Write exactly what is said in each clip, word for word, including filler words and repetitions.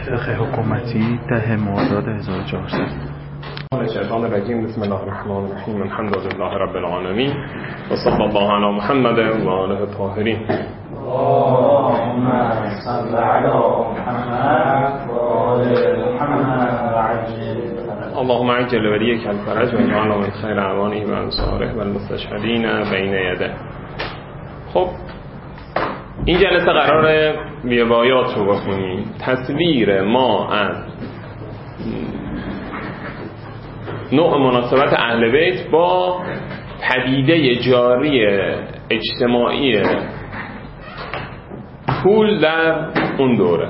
فقه حکومتی ده مرداد هزار و چهارصد. الشیطان الرجیم. بسم الله الرحمن الرحیم. الحمد لله رب العالمین و صلی الله علی محمد و آله الطاهرین. اللهم صل علی محمد و آل محمد و عجل اللهم عجل ولیک الفرج و اجعلنا من خیر اعوانه و انصاره و المستشهدین بین یده. خب این جلسه قراره روایات رو بخونیم. تصویر ما از نوع مناسبت اهل بیت با پدیده جاری اجتماعی پول در اون دوره.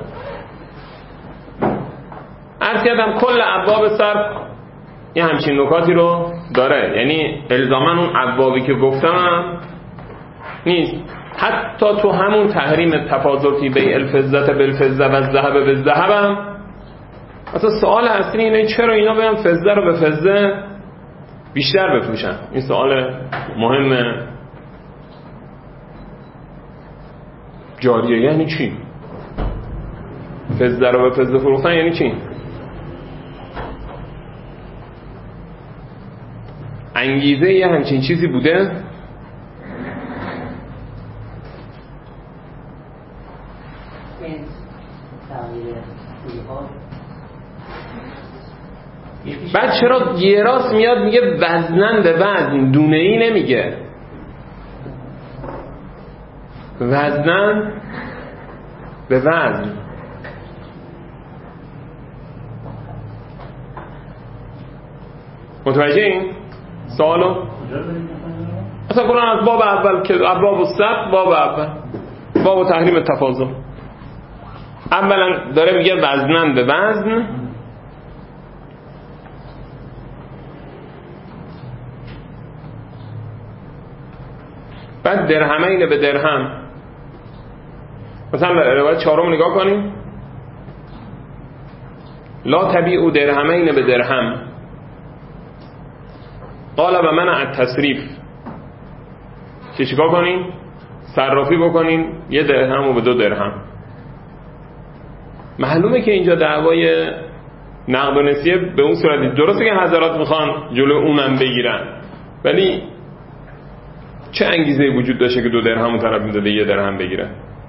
عرض کردم کل ابواب صرف یه همچین نکاتی رو داره، یعنی الزاماً اون ابوابی که گفتم نیست. حتی تو همون تحریم تفاضل فی بیع الفضة بالفضة و الذهب بالذهب هم اصلا سوال اصلی اینه چرا اینا بیان فضه رو به فضه بیشتر بفروشن. این سوال مهمه جاریه. یعنی چی فضه رو به فضه فروختن؟ یعنی چی؟ انگیزه یه همچین چیزی بوده؟ بعد چرا یه راست میاد میگه وزنن به وزن، دونه ای نمیگه وزنن به وزن؟ متوجه این سوالو؟ اصلا قرآن از باب اول که ابواب الصرف، باب اول باب تحریم تفاضل، اولا داره میگه وزنن به وزن، بعد درهمین به درهم. مثلا روایت چهارم نگاه کنیم، لا تبیعوا درهمین به درهم قال و منع التصریف. که چیکار کنین؟ صرافی بکنین یه درهم و به دو درهم. معلومه که اینجا دعوای نقد و نسیه به اون صورتی درسته که حضرات میخوان جلو اونم بگیرن، ولی چه انگیزه وجود داشته که دو درهم طرف میداده یه درهم بگیره؟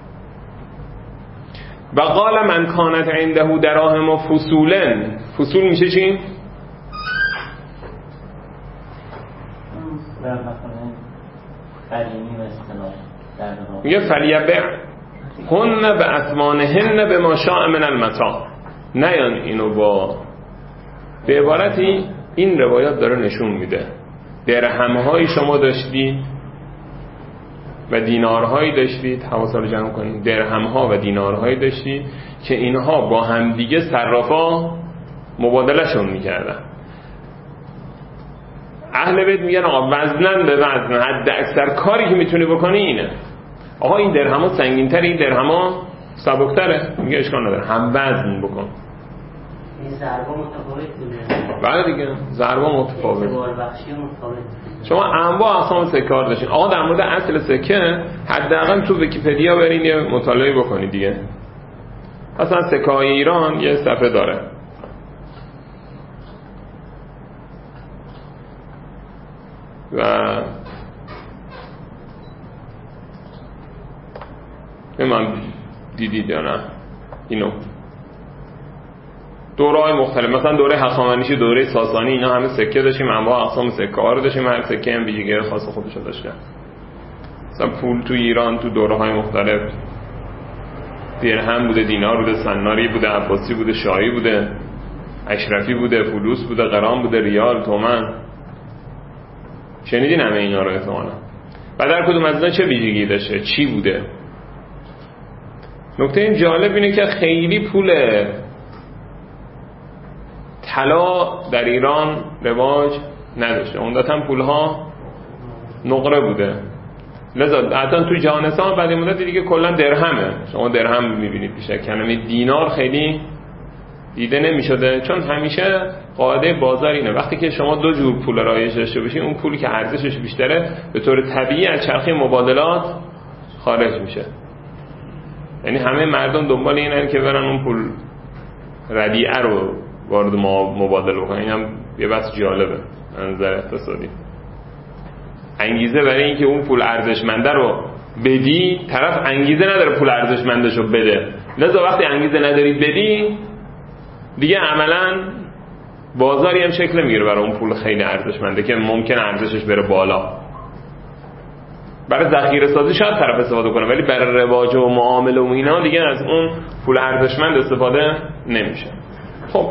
و قال من کانت عنده دراهم و فصولن. فصول میشه چی؟ میگه فلیبع هن به اثمانهن به ما شاء من المتاع. نیان اینو با به عبارتی این روایات داره نشون میده درهم‌های شما داشتید و دینارهایی داشتید، حواستون رو جمع کنید، درهم‌ها و دینارهایی داشتید که اینها با همدیگه صرافا مبادلهشون میکردن. اهل بیت میگن آقا وزنن به وزن، حد اکثر کاری که میتونی بکنی اینه. آقا این درهم‌ها سنگین‌تره، این درهم‌ها سبک‌تره، میگه اشکال نداره هم وزن بکن. این ضربه متفاوت بوده. بله دیگه ضربه متفاوت. اعتبار بخشی متفاوت. شما انواع اقسام سکه ها داشتین. آقا در مورد اصل سکه حداقل تو ویکی‌پدیا برین یه مطالعه بکنید دیگه. اصلا سکه های ایران یه صفحه داره. و من دیدید یا نه اینو دوره های مختلف، مثلا دوره هخامنشی، دوره ساسانی، اینا همه سکه داشتیم، انواع اقسام سکه ها رو داشتیم، هر سکه هم ویژگی خاص خودش رو داشته. مثلا پول تو ایران تو دوره های مختلف درهم بوده، دینار بوده، سناری بوده، عباسی بوده، شاهی بوده، اشرفی بوده، فلوس بوده، غرام بوده، ریال، تومن. شنیدین همه اینا رو احتمالاً. و در کدوم از اینا چه ویژگی داشته، چی بوده؟ نکته این جالب اینه که خیلی پول طلا در ایران رواج نداشته، عمدتاً پولها نقره بوده. لذا حتی تو جهان اسلام بعد مدت دیگه کلا درهمه. شما درهم میبینید بیشتر، کلمه دینار خیلی دیده نمیشده، چون همیشه قاعده بازار اینه وقتی که شما دو جور پول رایج داشته باشین، اون پولی که ارزشش بیشتره به طور طبیعی از چرخه مبادلات خارج میشه. یعنی همه مردم دنبال اینن که برن اون پول ردیعه رو وارد مبادله بکنن. این هم یه بحث جالبه از نظر اقتصادی. انگیزه برای اینکه اون پول ارزشمنده رو بدی، طرف انگیزه نداره پول ارزشمندش رو بده، لذا وقتی انگیزه نداری بدی دیگه عملا بازاری هم شکل میگیره برای اون پول خیلی ارزشمنده که ممکن ارزشش بره بالا. برای ذخیره سازی شاید طرف استفاده کنه، ولی برای رواج و معامله و اینا دیگه از اون پول ارزشمند استفاده نمیشه. خب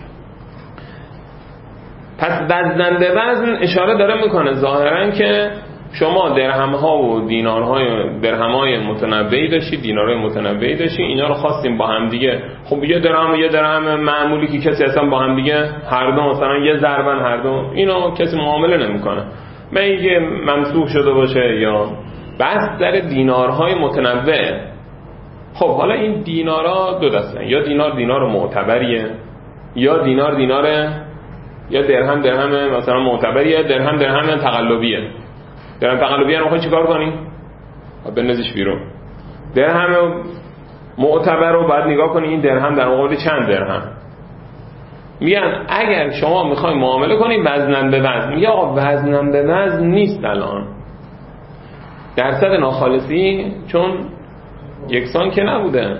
پس وزن به وزن اشاره داره میکنه ظاهرا که شما درهم ها و دینارهای درهم های متنوعی داشتید، دینارهای متنوعی داشتید، اینا رو خواستیم با هم دیگه. خب یه درهم یه درهم معمولی که کسی اصلا با هم دیگه هر دو مثلا یه ضربن هر دو، اینو کسی معامله نمیکنه. من اینکه ممسوح شده باشه یا بس در دینارهای متنوع. خب حالا این دینارها دو دستن، یا دینار دینار معتبریه، یا دینار دیناره، یا درهم درهم مثلا معتبریه، درهم درهم تقلبیه. درهم تقلبیه رو میخوای چیکار کنی؟ بنزیش بیرون. درهم معتبر رو باید نگاه کنی این درهم در مقابل چند درهم. میگن اگر شما میخوای معامله کنی وزنن به وزن، میگه آقا وزنن به وزن نیست الان، درصد ناخالصی چون یکسان که نبوده.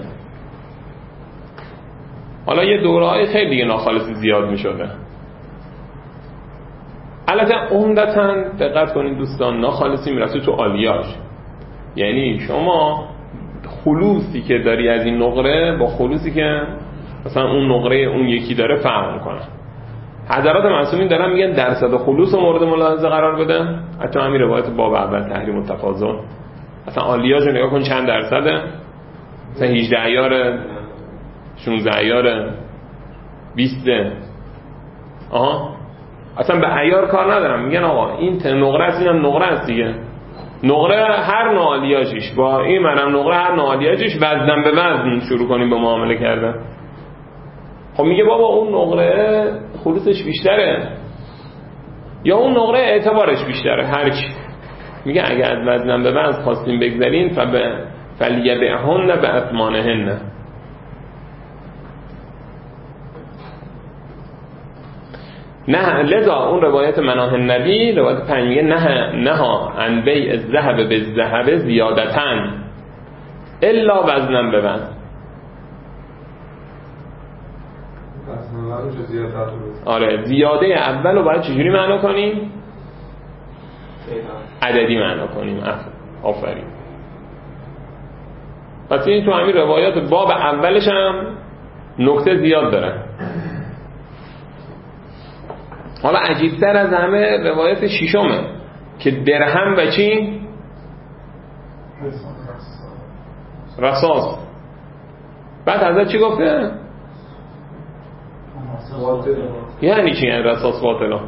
حالا یه دوره‌های خیلی دیگه ناخالصی زیاد میشده. البته عمدتاً دقت کنید دوستان، ناخالصی میرسه تو آلیاژ، یعنی شما خلوصی که داری از این نقره با خلوصی که مثلا اون نقره اون یکی داره فرق میکنه. حضرات معصومین دارن میگن درصد خلوص مورد ملاحظه قرار بده. حتی همین روایت باب اول تحریم التفاضل، مثلا آلیاژ رو نگاه کن چند درصده، مثلا هجده عیار، شانزده عیار، بیست. آها اصلا به عیار کار ندارم، میگن آقا این نقره است، اینم نقره است دیگه. نقره هر نوع آلیاژش با این منم نقره هر نوع آلیاژش وزن به وزن شروع کنیم به معامله کردن. خب میگه بابا اون نقره خلوصش بیشتره یا اون نقره اعتبارش بیشتره، هرچی. میگه اگه از وزن به وزن خواستیم بگذارین فلیبعهن باثمانهن. نه لذا اون روایت مناه النبی روایت پنج میگه نه نه عن بیع الذهب بالذهب زیادتن الا وزنا به وزن. آره زیاده اول رو باید چجوری معنا کنیم؟ عددی معنا کنیم. آفرین. پس این تو همین روایات باب اولش هم نکته زیاد داره. حالا عجیبتر از همه روایت ششمه که درهم و چی؟ رصاص. بعد حضرت چی گفته؟ یعنی چی یعنی رصاص باطلا؟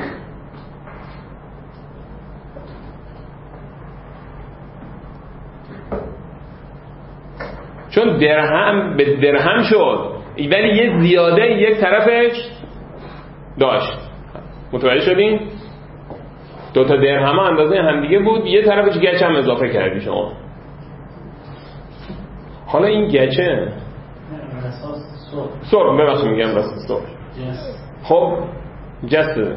چون درهم به درهم شد ولی یه زیاده یک طرفش داشت. متوجه شدین؟ دو تا درهم اندازه همدیگه بود، یه طرفش گچ هم اضافه کردی شما. حالا این گچه سرب ببخشید میگم بس سرب خب جسته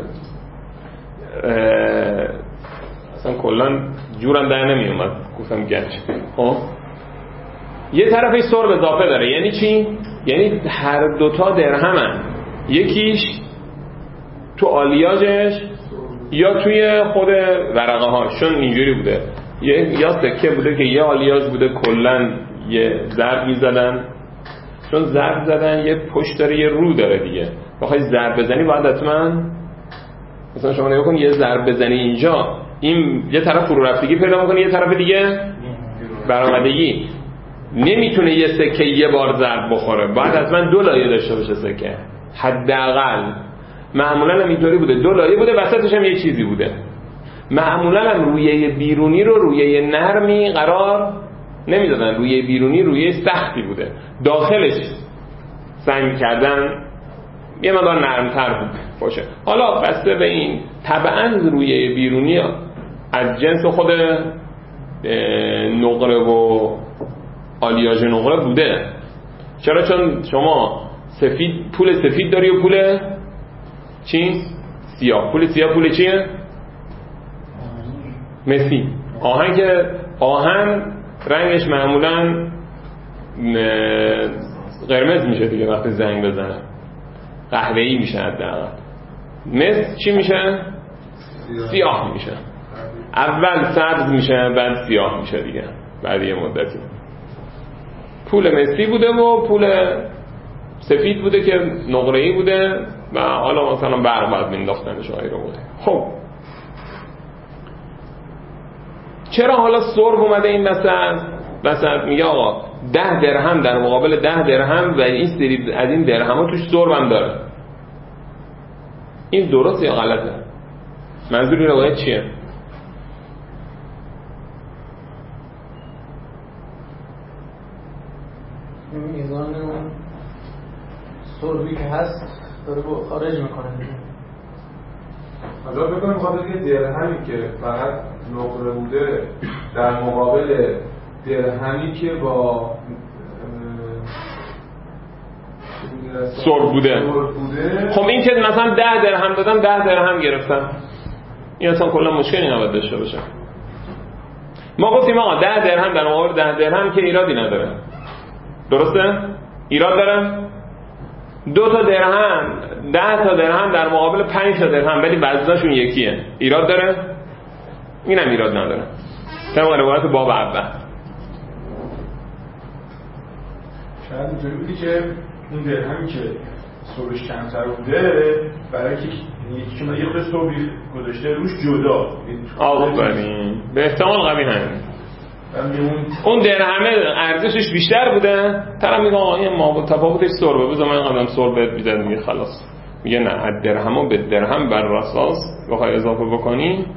اصلا کلن جورم در نمی اومد گفتم گچ. خب یه طرفش سرب اضافه داره، یعنی چی؟ یعنی هر دوتا درهمن، یکیش تو آلیاژش یا توی خود ورقه هاشون اینجوری بوده، یا سکه بوده که یه آلیاژ بوده کلن یه ضرب میزدن، چون ضرب زدن یه پشت داره یه رو داره دیگه، بخوای ضرب بزنی باید حتما مثلا شما نگاه کن یه ضرب بزنی اینجا این یه طرف فرو رفتگی پیدا میکنه، یه طرف دیگه برآمدگی. نمیتونه یه سکه یه بار ضرب بخوره، باید حتما دو لایه داشته باشه سکه حداقل. معمولا هم اینطوری بوده، دو لایه بوده وسطش هم یه چیزی بوده. معمولا هم رویه بیرونی رو رویه نرمی قرار نمیدادن، رویه بیرونی رویه سختی بوده، داخلش سعی کردن یه مقدار نرمتر بود باشه. حالا بسته به این طبعا رویه بیرونی از جنس خود نقره و آلیاژ نقره بوده. چرا؟ چون شما سفید، پول سفید داری و پول چی؟ سیاه. پول سیاه پول چیه؟ مسی. آهن که آهن رنگش معمولا قرمز میشه دیگه وقتی زنگ بزنه، قهوه‌ای میشه حداقل. مس چی میشه؟ سیاه میشه. اول سبز میشه بعد سیاه میشه دیگه بعد یه مدتی. پول مسی بوده و پول سفید بوده که نقره‌ای بوده و حالا مثلا برق باید مینداختنش آیه رو بوده. خب چرا حالا سرب اومده این وسط؟ وسط میگه آقا ده درهم در مقابل ده درهم و این سری از این درهم ها توش سرب هم داره. این درست یا غلطه؟ منظور این روایت چیه؟ میزان اون سربی که هست داره با خارج میکنه. حالا بکنیم خاطر یه درهمی که فقط نقره بوده در مقابل درهمی که با سرب بوده. بوده خب این که مثلا ده درهم دادن ده درهم گرفتن، این اصلا کلا مشکلی نباید داشته باشه. ما گفتیم آقا ده درهم در مقابل ده درهم که ایرادی نداره، درسته؟ ایراد داره؟ دو تا درهم ده تا درهم در مقابل پنج تا درهم ولی وزنشون یکیه، ایراد داره؟ اینم ایراد نداره. طبق روایت باب اول شاید اینطوری بودی که اون درهمی که سربش کمتر بوده برای که یکی که من یه خود سربی گذاشته روش جدا آفرین به احتمال قوی همین اون درهمه ارزشش بیشتر بوده، طرف میگه آقا این ما تفاوتش سربه بذار من قدم سرب بهت میدم دیگه خلاص. میگه نه از درهمو به درهم بر اساس بخوای اضافه بکنی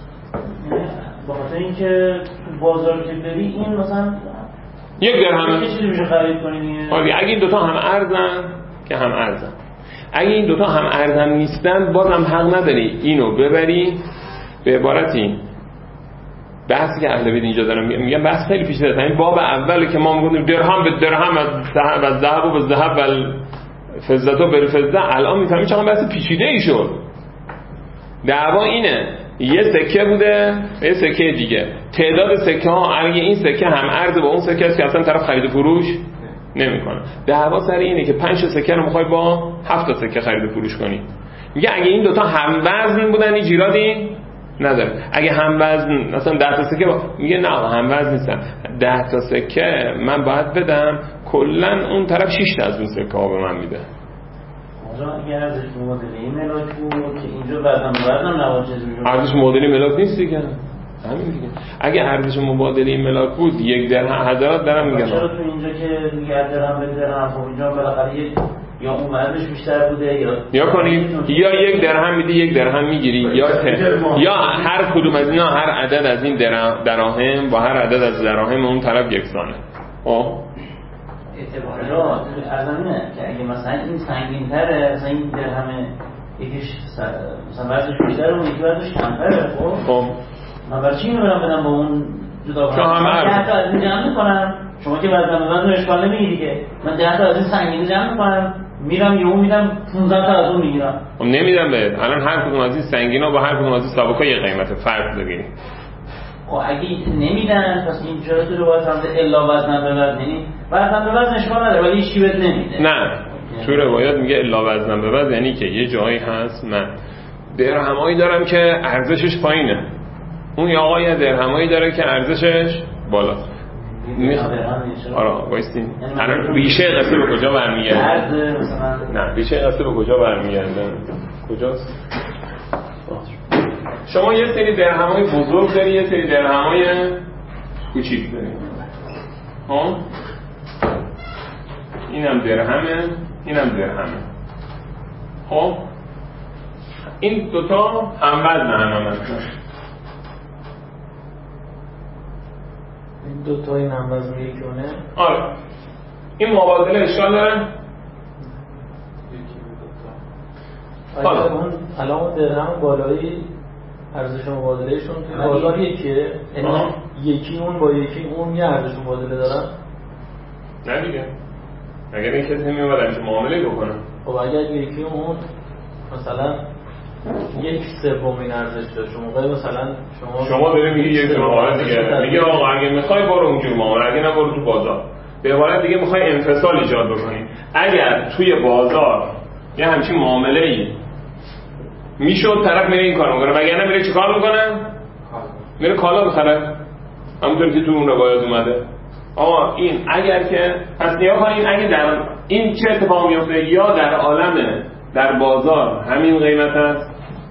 به خاطر اینکه تو بازار که بری این مثلا یک درهمه چه چیزی میشه خرید کنی. اگه این دوتا هم ارزن که هم ارزن، اگه این دوتا هم ارزن نیستن بازم حق نداری اینو ببری. به عبارتی بحثی که اهل بیت اینجا دارن میگن بحث خیلی پیچیده است. این باب اوله که ما میگیم درهم به درهم و ذهب به ذهب و فضه به فضه، الان میفهمی چقدر بحث پیچیده ای شد. دعوا اینه یه سکه بوده یه سکه دیگه، تعداد سکه ها اگه این سکه هم ارز با اون سکه است که اصلا طرف خرید و فروش نمیکنه. دعوا سر اینه که پنج تا سکه رو میخوای با هفت تا سکه خرید و فروش کنی. میگه اگه این دوتا هم وزن بودن هیچ ایرادی نداره. اگه هم وزن مثلا ده تا سکه با... میگه نه هم وزن نیستن، ده تا سکه من باید بدم کلا اون طرف شش تا از اون سکه ها به من میده. اونجا اگه ارزش مبادله ملاک بود که اینجا وزن وزن نباشه میشه ارزش مبادله ملاک نیست دیگه. همین دیگه. اگه ارزش مبادله ملاک بود یک درهم حضرات دارم میگن چرا تو اینجا که میگه درهم به درهم خب اینجا بالاخره یک یا اون وزنش بیشتر بوده یا یا کنی یا یک درهم میدی یک درهم میگیری یا یا هر کدوم از اینا هر عدد از این دراهم با هر عدد از دراهم اون طرف یکسانه. خب اعتبارات ارزانه که اگه مثلا این سنگین‌تره مثلا این درهم یکیش مثلا وزنش بیشتره اون یکی وزنش کمتره. خب من برای چی میبرم بدم با اون جدا کنم؟ چون همه ده تا از این جمع میکنم، شما که وزن به وزن اشکال نمیگی دیگه. من ده تا از این سنگینی جمع میکنم میرم یهو میدم پانزده تا از اون میگیرم. خب نمیدم بهت. الان هر کدوم از این سنگینا با هر کدوم از این سبکا یه قیمت فرق بگیری. خب اگه نمیدن پس این چرا تو رو باید همده الا وزن به وزن، یعنی وزن به وزن اشکال نداره ولی هیچ چی بهت نمیده. نه تو روایات میگه الا وزن به وزن، یعنی که یه جایی هست من درهمایی دارم که ارزشش پایینه، اون یا آقای درهمایی داره که ارزشش بالاست. آره وایسین الان ریشه قصه به کجا برمیگرده؟ نه ریشه قصه به کجا برمیگرده؟ کجاست؟ شما یه سری درهمای بزرگ داری یه سری درهمای کوچیک داری. ها اینم درهمه اینم درهمه. خب این دوتا هم وزن هم هستن. این دوتا این هم وزن یکیونه. آره این مبادله اشکال داره؟ یکی دوتا. الان الان درهم بالایی ارزش مبادلهشون توی بازار یکیه، یکی اون با یکی اون یه ارزش مبادله دارن؟ نه دیگه اگر این کسی میومد همچه معامله بکنه. خب اگر یکی اون مثلا یک سومین ارزش داشت، موقع مثلا شما شما داری میگی یک معامله دیگه، میگه آقا اگه میخوای برو اونجور معامله، اگه نه برو تو بازار. به عبارت دیگه میخوای انفصال ایجاد بکنی. اگر توی بازار یه همچین معامله‌ای میشد طرف میره این کارو میکنه، وگرنه میره چیکار میکنه؟ میره کالا میخره. همونطوری که تو اون روایت اومده. آقا این اگر که پس نیا کنین اگه در این چه اتفاقی میفته، یا در عالم در بازار همین قیمت هست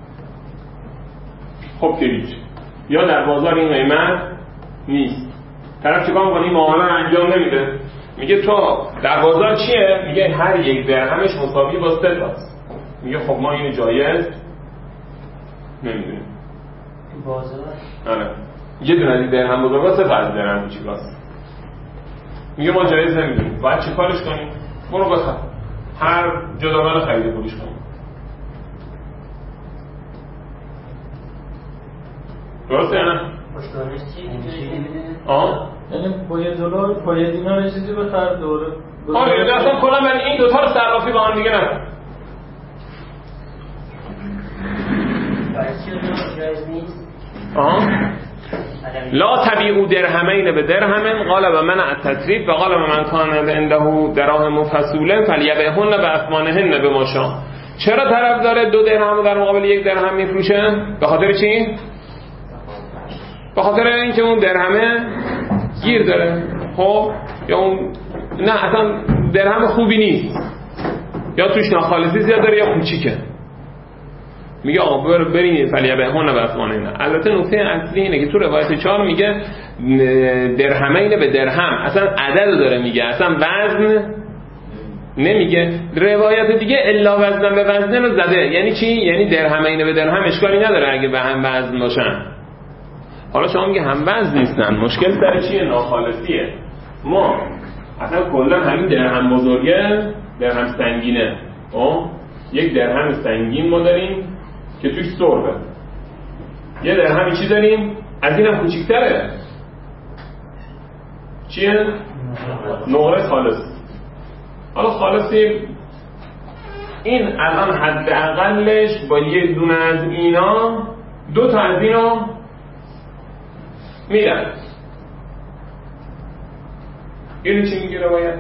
خب که هیچ، یا در بازار این قیمت نیست، طرف چیکار میکنه؟ این معامله رو انجام نمیده، میگه تو در بازار چیه؟ میگه هر یک درهمش مساوی با سه تاست. میگه خب ما اینو جایز نمیدونیم. بازار آره یه دونه از درهم بزرگا سه تا از درهم کوچیکاست. میگه ما جایز نمیدونیم، باید چه کارش کنیم؟ برو بخر، هر جداول خرید پولش کنیم. درسته یا نه؟ پشتوانش چی؟ آه؟ یعنی پای دلار پای دینار چیزی بخر دوره. آره اصلا کلا من این دوتا رو صرافی با هم دیگه نکن. باید چی رو جایز نیست؟ آه؟ لا تبیعوا درهمین به درهم قال و من التصریف و قال و من کان عنده دراهم فصوله فلیبیعهن باثمانهن بما شاء. چرا طرف داره دو درهم در مقابل یک درهم میفروشه؟ به خاطر چی؟ به خاطر اینکه اون درهمه گیر داره. خب یا اون نه اصلا درهم خوبی نیست، یا توش ناخالصی زیاد داره یا کوچیکه. میگه آقا برین فلیبیعهن باثمانهن. البته نکته اصلی اینه که تو روایت چهار میگه درهمین به درهم، اصلا عدد داره میگه، اصلا وزن نمیگه. روایت دیگه الا وزن به وزن رو زده. یعنی چی؟ یعنی درهمین به درهم اشکالی نداره اگه به هم وزن باشن. حالا شما میگه هم وزن نیستن، مشکل سر چیه؟ ناخالصیه. ما اصلا کلا همین درهم بزرگه درهم سنگینه. آه یک درهم سنگین ما داریم که توش سربه، یه درهمی چی داریم از اینم کوچیک‌تره، چیه؟ نقره خالص. حالا خالصی این الان حداقلش با یه دونه از اینا دو تا از اینا میدن. اینو چی میگه روایت؟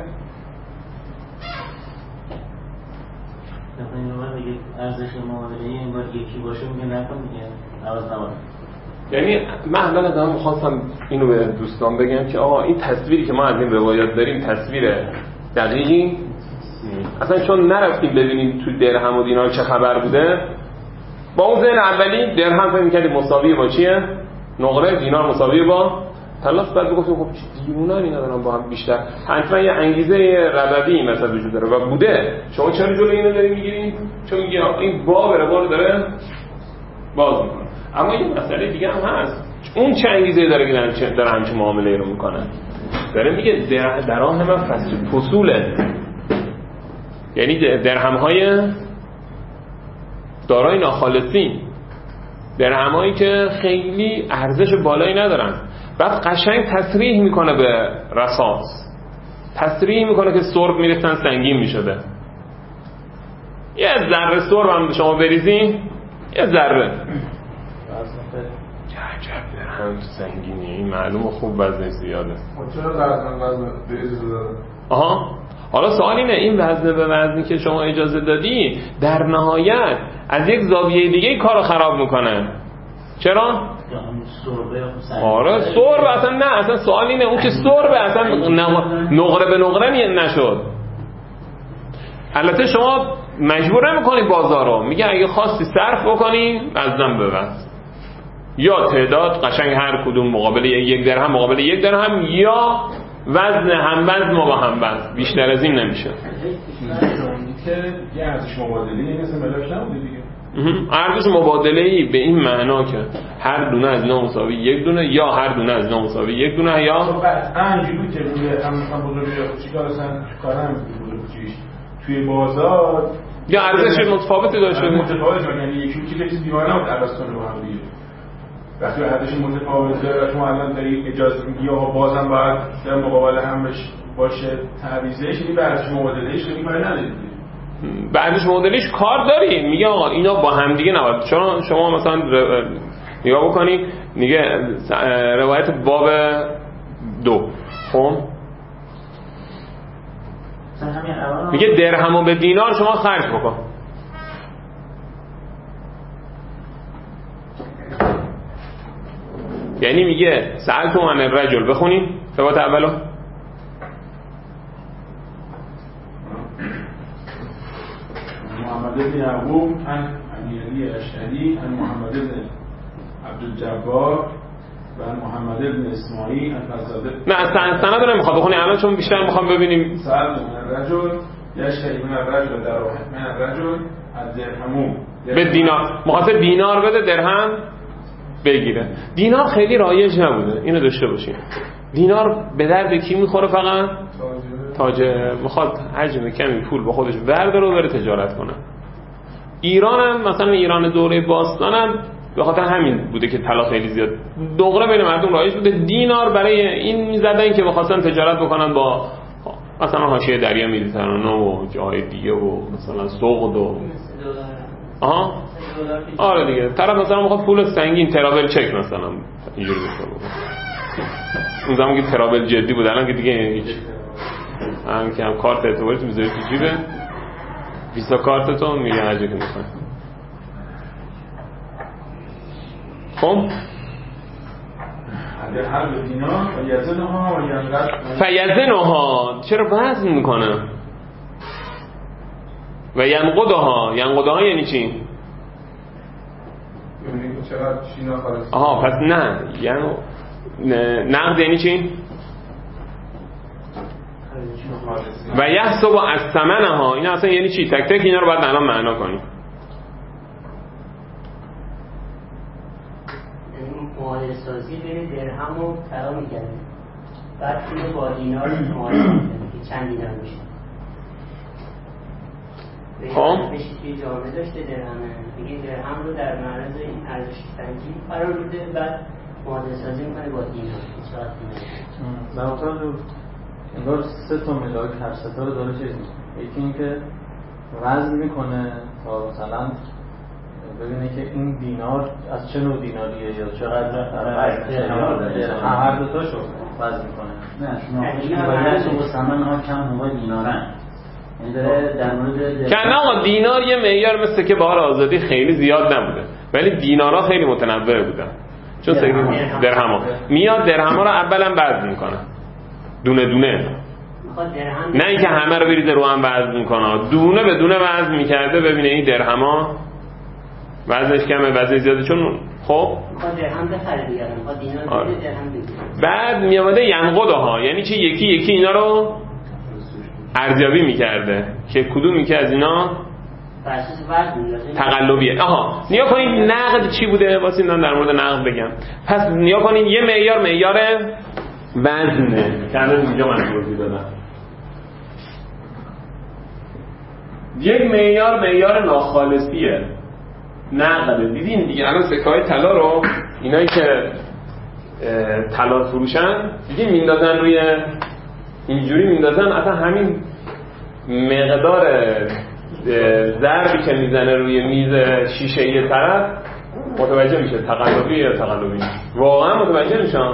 میگه ارزش معادله این بار یکی باشه، میگه نکن دیگه عوض نباشه. یعنی من اول از همه می‌خواستم اینو به دوستان بگم که آقا این تصویری که ما از این روایات داریم تصویر دقیقی اصلا، چون نرفتیم ببینیم تو درهم و دینار چه خبر بوده. با اون ذهن اولی درهم فکر می‌کردیم مساوی با چیه؟ نقره، دینار مساوی با طلاست. بعد گفتیم خب دیوونن اینا دارن با هم بیشتر، حتما یه انگیزه ربوی مثلا وجود داره و بوده. شما چرا جلوی اینو داری میگیرید؟ چون میگه این باب رو داره باز میکنه. اما یه مسئله دیگه هم هست، اون چه انگیزه داره که داره, داره همچین معامله رو میکنه؟ داره میگه دراهم من فصوله، یعنی درهم های دارای ناخالصی، درهم هایی که خیلی ارزش بالایی ندارن. بعد قشنگ تصریح میکنه به رصاص، تصریح میکنه که سرب میریختن سنگین میشده. یه ذره سرب هم شما بریزین، یه ذره عجب درهم سنگینی، این معلومه خوب وزن زیاده. چرا وزن وزن به اجازه داره؟ آها حالا سوال اینه، این وزن به وزنی که شما اجازه دادی در نهایت از یک زاویه دیگه کارو خراب میکنه. چرا؟ آره سرب اصلا نه، اصلا سوال اینه اون که سرب اصلا نقره به نقره نشد. البته شما مجبور نمی‌کنید بازار رو، میگه اگه خواستی صرف بکنی وزن به وزن، یا تعداد قشنگ هر کدوم مقابل یک درهم مقابل یک درهم، یا وزن هم وزن با هم وزن، بیشتر از این نمیشه. که یه ارزش مبادله‌ای مثل ملاک نبوده دیگه. ارزش مبادله‌ای به این معنا که هر دونه از اینا مساوی یک دونه، یا هر دونه از اینا مساوی یک دونه، یا قطعاً جلوی که روی هم مثلا بزرگ یا کوچیکا مثلا کارم بزرگیش توی بازار یا ارزش متفاوتی داشته متفاوت، یعنی یکی که چیز دیوانه بود عوض کنه با هم دیگه. وقتی ارزش متفاوته و شما الان داری اجازه میدی آقا بازم باید در مقابل هم بش باشه تعویضش، یعنی بعدش مبادلهش خیلی کاری ندارید. بعدش مبادلهش کار داری، میگه آقا اینا با هم دیگه نباید. چون شما مثلا نگاه بکنی میگه روایت باب دو خب میگه درهمو به دینار شما خرج بکن. یعنی میگه سألتم عن الرجل، بخونیم روایت اولو. محمد بن یعقوب عن امیری اشعری عن محمد بن عبدالجبار و عن محمد بن اسماعیل عن فضاله. نه سند رو نمیخواد بخونی الان، چون بیشتر میخوام ببینیم. سألتم عن الرجل یشتری من الرجل در من الرجل الدرهمو به دینار، مخاطب دینار بده درهم بگیره. دینار خیلی رایج نبوده، اینو داشته باشیم. دینار به درد کی میخوره؟ فقط تاجر میخواد حجم کمی پول با خودش برداره و بره تجارت کنه. ایران هم مثلا ایران دوره باستان هم به خاطر همین بوده که طلا خیلی زیاد دوغره بین مردم رایج بوده. دینار برای این میزدن که بخواستن تجارت بکنن با مثلا حاشیه دریا مدیترانه و جای دیگه و مثلا سوقد و آها آره دیگه. طرف مثلا میخواد پول سنگین تراول چک مثلا اینجوری بشه. اون زمان که تراول جدی بود، الان که دیگه هیچ هم که هم کارت اعتباریت میذاری تو جیبه، ویزا کارتتو میگه هر جا که میخوای. خب هر به دینار و یزنها و ینقض فیزنها چرا وزن میکنه؟ و ینقضها، ینقضها یعنی چی؟ یعنی چرا چینا خالص. آها پس نه یعنی نقد یعنی چی؟ و یحسب از ثمنها، این اصلا یعنی چی؟ تک تک اینا رو باید الان معنا کنیم. معادله سازی بین درهم و طلا می‌کنه، بعد اینو با دینار معادله می‌کنه که چند دینار میشه. خب بهش توی جامعه داشته درهمه، میگه درهم رو در معرض این ارزش سنجی قرار میده، بعد معادله سازی می‌کنه با دینار. چقدر دینار؟ در واقع انگار سه تا ملاک هر سه تا رو داره چیز می‌کنه. یکی این که وزن می‌کنه تا مثلا ببینه که این دینار از چه نوع دیناریه یا چقدر هر دو تاشو وزن می‌کنه. نه شما باید با ثمن ها کم هوا دینارن، یعنی داره در مورد که نه آقا دینار یه معیار مثل که بهار آزادی خیلی زیاد نبوده، ولی دینارها خیلی متنوع بودن. چون درهما میاد درهما رو اولا وزن میکنه دونه دونه، نه اینکه همه رو بریزه رو هم وزن میکنه، دونه به دونه وزن میکرده ببینه این درهما وزنش کمه وزن زیاده. چون خب درهم بخره دیگه، دینار بده درهم بگیره. بعد میامده ینقضها، یعنی چه یکی یکی اینا رو ارزیابی میکرده که کدومی که از اینا تقلبیه. آها نیا کنید نقد چی بوده، واسه اینا در مورد نقد بگم. پس نیا کنید یه معیار معیار وزنه که الان اینجا من توضیح دادم. یک معیار معیار ناخالصیه نقد. دیدین دیگه الان سکه‌های طلا رو اینایی که طلا فروشن دیگه میندازن روی اینجوری میندازن، اصلا همین مقدار ضربی که میزنه روی میز شیشه یه طرف متوجه میشه تقلبی یا تقلبی، واقعا متوجه میشن.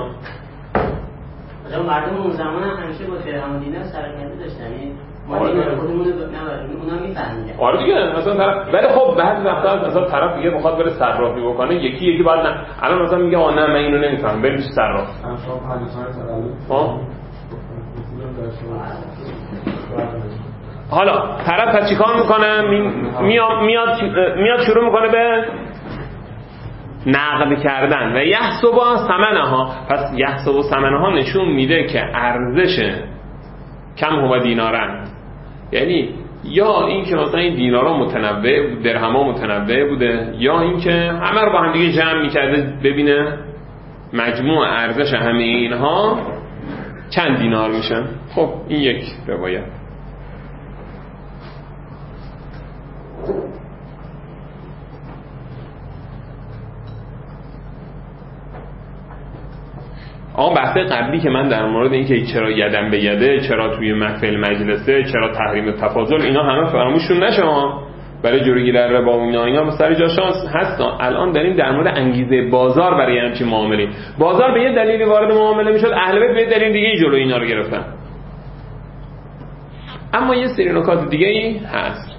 مردم اون زمان همیشه با درهم و دینار سرکرده داشتن، ما دیگه خودمون رو نبردیم، اونا میفهمیدن. آره دیگه مثلا طرف، ولی خب بعد وقتا مثلا طرف دیگه میخواد بره صرافی بکنه، یکی یکی بعد نه الان مثلا میگه آ نه من اینو نمیفهمم بریم صراف. ها حالا طرف پس چیکار میکنه؟ میاد میاد میاد شروع میکنه به نقد کردن و یحسب ثمنها. پس یحسب ثمنها نشون میده که ارزش کم هو دینارن، یعنی یا این که مثلا این دینارا متنوع بود، درهما متنوع بوده، یا این که همه رو با هم دیگه جمع میکرده ببینه مجموع ارزش همه اینها چند دینار میشن. خب این یک روایت. آقا بحث قبلی که من در مورد اینکه چرا یدن به یده، چرا توی محفل مجلسه، چرا تحریم تفاضل، اینا همه فراموششون نشه ها، برای جلوگیری در ربا و اینا اینا سر جاش هست. الان داریم در مورد انگیزه بازار برای همچین معامله. بازار به یه دلیلی وارد معامله میشد، اهل بیت به یه دلیل دیگه جلوی اینا رو گرفتن. اما یه سری نکات دیگه ای هست.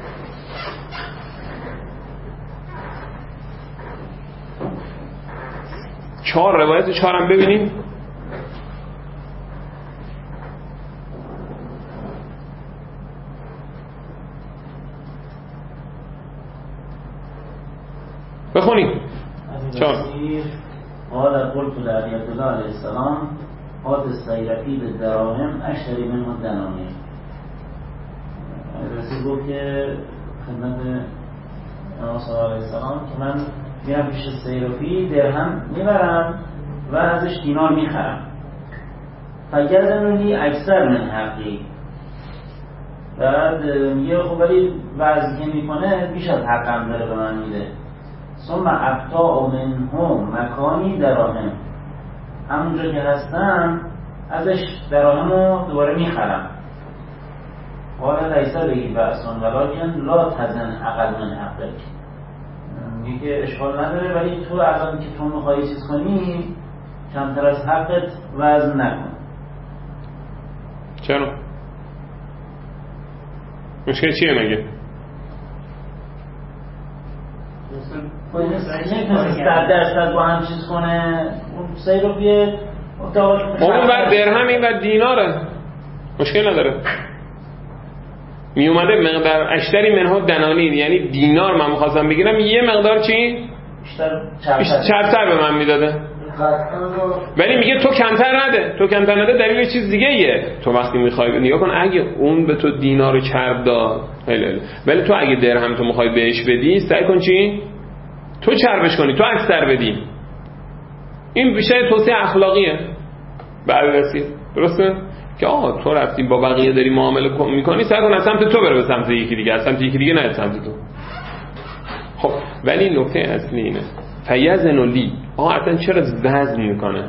چهار روایت چهارم ببینیم. بخونیم. چهار. قال قلت لعلیت الله علیه السلام آت السیرفی بالدراهم اشتری منه دنانیر. رسول گفت که خدمت امام صلی الله علیه السلام که من میرم پیش سیرفی درهم میبرم و ازش دینار میخرم. فگردنونی اکثر من حقی. بعد میگه خب ولی وضعی که میکنه بیش از حقم داره به من میده. ثم ابتاع منهم مکانی دراهم. همونجا که هستم ازش دراهم رو دوباره میخرم. قال لیس به بأسون ولکن لا تزن اقل من حقک. میگه اشکال نداره ولی تو الان که تو میخوایی چیز کنی کمتر از حقت وزن نکن. چرا؟ مشکل چیه مگه؟ نمیتونست صد درصد با هم چیز کنه. اون سعی رو بیه اون بر درهم این بر دیناره، مشکل نداره. می اومده مقدار اشتری منها دنانیر، یعنی دینار من می‌خواستم بگیرم یه مقدار چی؟ بیشتر چرتر به من میداده. ولی میگه تو کمتر نده، تو کمتر نده دلیل چیز دیگه ایه. تو وقتی میخوای نگاه کن اگه اون به تو دینار و چرب داد ولی تو اگه درهم تو میخوای بهش بدی سعی کن چی؟ تو چربش کنی، تو اکثر بدی. این بیشتر توصیه اخلاقیه بررسی، درسته؟ که آقا تو رفتی با بقیه داری معامله میکنی سعی کن از سمت تو بره به سمت یکی دیگه، از سمت یکی دیگه نه از سمت تو. خب ولی نکته اصلی اینه فیزن لی. آقا اصلا چرا وزن میکنه؟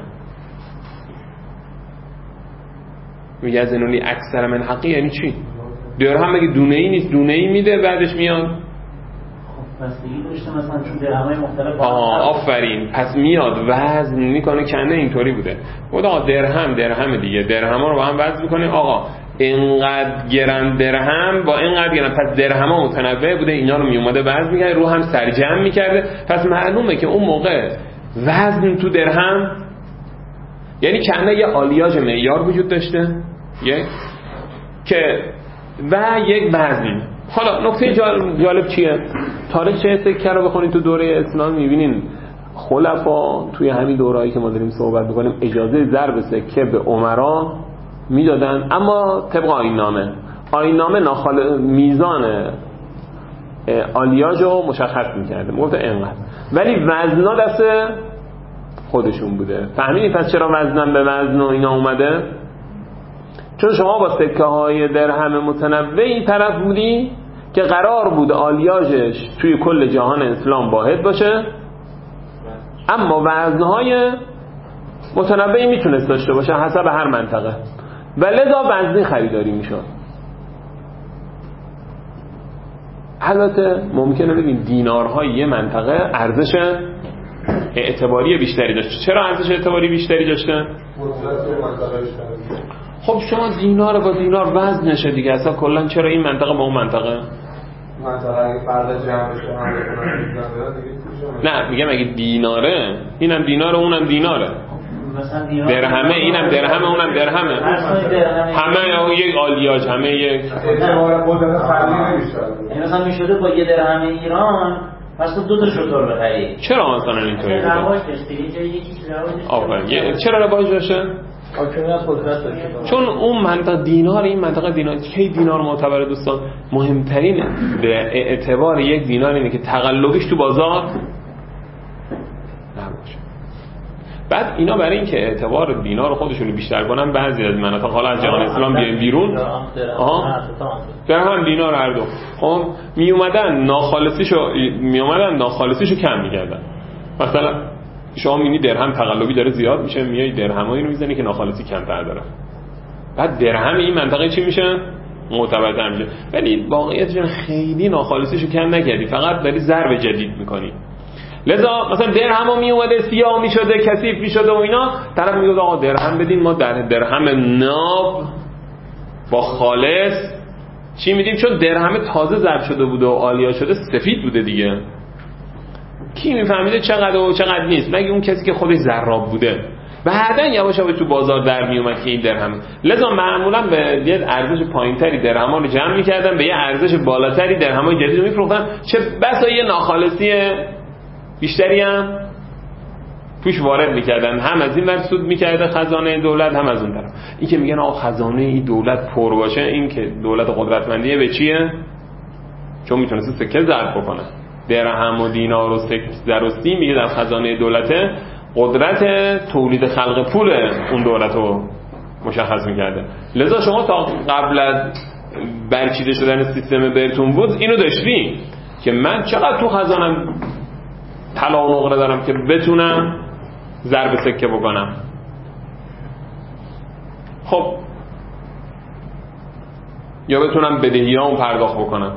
یزن لی اکثر من حقی یعنی چی؟ درهم مگه دونه ای نیست؟ دونه ای میده بعدش میاد. خب پس دیگه داشته مثلا چون درهمای مختلف. آه آفرین، پس میاد وزن میکنه. کنه اینطوری بوده بود آقا درهم درهم دیگه، درهم ها رو با هم وزن میکنه. آقا اینقدر گرم درهم با اینقدر گرم، پس درهم ها متنوع بوده، اینا رو میومده وزن میکرده، رو هم سرجم میکرده. پس معلومه که اون موقع وزن تو درهم یعنی کنه یه آلیاژ معیار وجود داشته یک که و یک وزن. حالا نکته جالب چیه؟ تاریخ سکه رو بخونید تو دوره اسلام میبینین خلفا توی همین دورهایی که ما داریم صحبت میکنیم اجازه ضرب سکه به امرا میدادن، اما طبق آیین نامه ناخال میزان آلیاژ رو مشخص میکرده، گفت اینقدر، ولی وزنا دست خودشون بوده. فهمیدید پس چرا وزنم به وزن و اینا اومده؟ چون شما با سکه های درهم متنوعی طرف بودی که قرار بود آلیاژش توی کل جهان اسلام واحد باشه، اما وزنهای متنوعی میتونست داشته باشه حسب هر منطقه و لذا وزنی خریداری میشد. البته ممکنه بگیم دینارهای یه منطقه ارزش اعتباری بیشتری داشته. چرا ارزش اعتباری بیشتری داشته؟ خب شما دینار با دینار وزن نشه دیگه، اصلا کلا چرا این منطقه با اون منطقه منطقه اگه فرد جمع بشه نه میگم اگه دیناره اینم دیناره اونم دیناره، درهمه اینم درهمه اونم درهمه، همه یک آلیاژ، همه یک اعتبار قدرت خریدی نمیشه. یعنی مثلا میشده با یه درهم ایران پس تو دو تا شطور بخری. چرا مثلا اینطوری بوده؟ رواج داشته یه جایی یکی رواج داشته. چرا رواج داشته؟ حاکمیت قدرت داشته. چون اون منطقه دینار، این منطقه دینار کی دینار معتبره دوستان؟ مهمترین به اعتبار یک دینار اینه که تقلبش تو بازار نباشه. بعد اینا برای اینکه اعتبار دینار خودشون رو بیشتر کنن بعضی از مناطق حالا از جهان اسلام بیان بیرون آها درهم دینار هر دو خب می اومدن ناخالصیشو می اومدن ناخالصیشو کم می‌کردن. مثلا شما می‌بینی درهم تقلبی داره زیاد میشه، میای درهمایی رو میزنی که ناخالصی کمتر داره، بعد درهم این منطقه چی میشه؟ معتبرتر میشه. ولی واقعیتش خیلی ناخالصیشو کم نکردی، فقط داری ضرب جدید میکنی. لذا مثلا درهم می اومده سیاه میشده، کثیف میشده و اینا، طرف میگه آقا درهم بدین، ما در درهم ناب با خالص چی میدیم؟ چون درهم تازه ضرب شده بوده و عالیا شده سفید بوده دیگه، کی میفهمیده چقدر و چقدر نیست؟ مگه اون کسی که خودش ضراب بوده. بعدن یواش یواش تو بازار در می اومد که این درهم، لذا معمولا به یه ارزش پایینتری درهما رو جمع میکردن، به یه ارزش بالاتری درهمای جدید رو میفروختن، چه بسا یه ناخالصی بیشتری هم توش وارد میکردن، هم از این ور سود میکرده خزانه دولت، هم از اون طرف. این که میگن آقا خزانه این دولت پر باشه، این که دولت قدرتمندیه به چیه؟ چون میتونسته سکه ضرب بکنه، درهم و دینار و سکه زر و سیم میگه در خزانه دولته، قدرت تولید خلق پول اون دولت رو مشخص میکرده. لذا شما تا قبل از برچیده شدن سیستم برتون وودز اینو داشتی که من چقدر تو خزانم طلا و نقره دارم که بتونم ضرب سکه بکنم. خب یا بتونم بدهیامو پرداخت بکنم.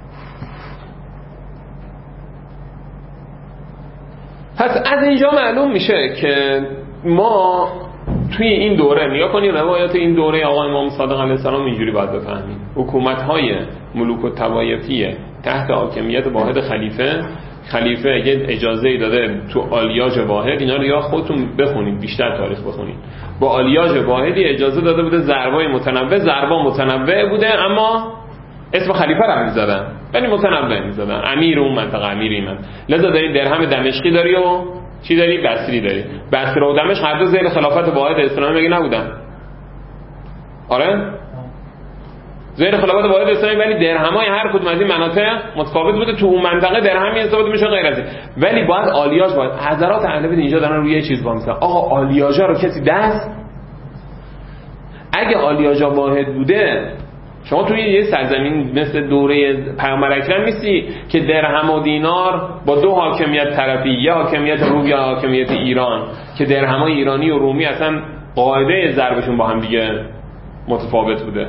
پس از اینجا معلوم میشه که ما توی این دوره، نیا کنی روایات این دوره آقا امام صادق علیه السلام اینجوری باید بفهمیم. حکومت‌های ملوک و طوایفی تحت حاکمیت واحد خلیفه، خلیفه یه اجازه‌ای داده تو آلیاژ واحد، اینا رو یا خودتون بخونید بیشتر تاریخ بخونید، با آلیاژ واحدی اجازه داده بوده ضربای متنوع، ضربا متنوع بوده اما اسم خلیفه رو هم می‌زدن، یعنی متنوع می‌زدن، امیر اون منطقه، امیر این منطقه. لذا داری درهم دمشقی داری و چی داری؟ بصری داری. بصره و دمشق هر دو زیر خلافت واحد اسلامی مگه نبودن؟ آره؟ زیر خلافت واحد اسلامی، ولی درهمای هر کدوم از این مناطق متفاوت بوده، تو اون منطقه درهمی حساب میشه غیر از این. ولی باید آلیاژ باید. حضرات اهل بیت اینجا دارن روی یه چیز وایسن، آقا آلیاژا رو کسی دست، اگه آلیاژا واحد بوده، شما توی یه سرزمین مثل دوره پیامبر اکرم نیستی که درهم و دینار با دو حاکمیت طرفی، یا حاکمیت روم یا حاکمیت ایران، که درهمای ایرانی و رومی اصلا قاعده ضربشون با هم دیگه متفاوت بوده.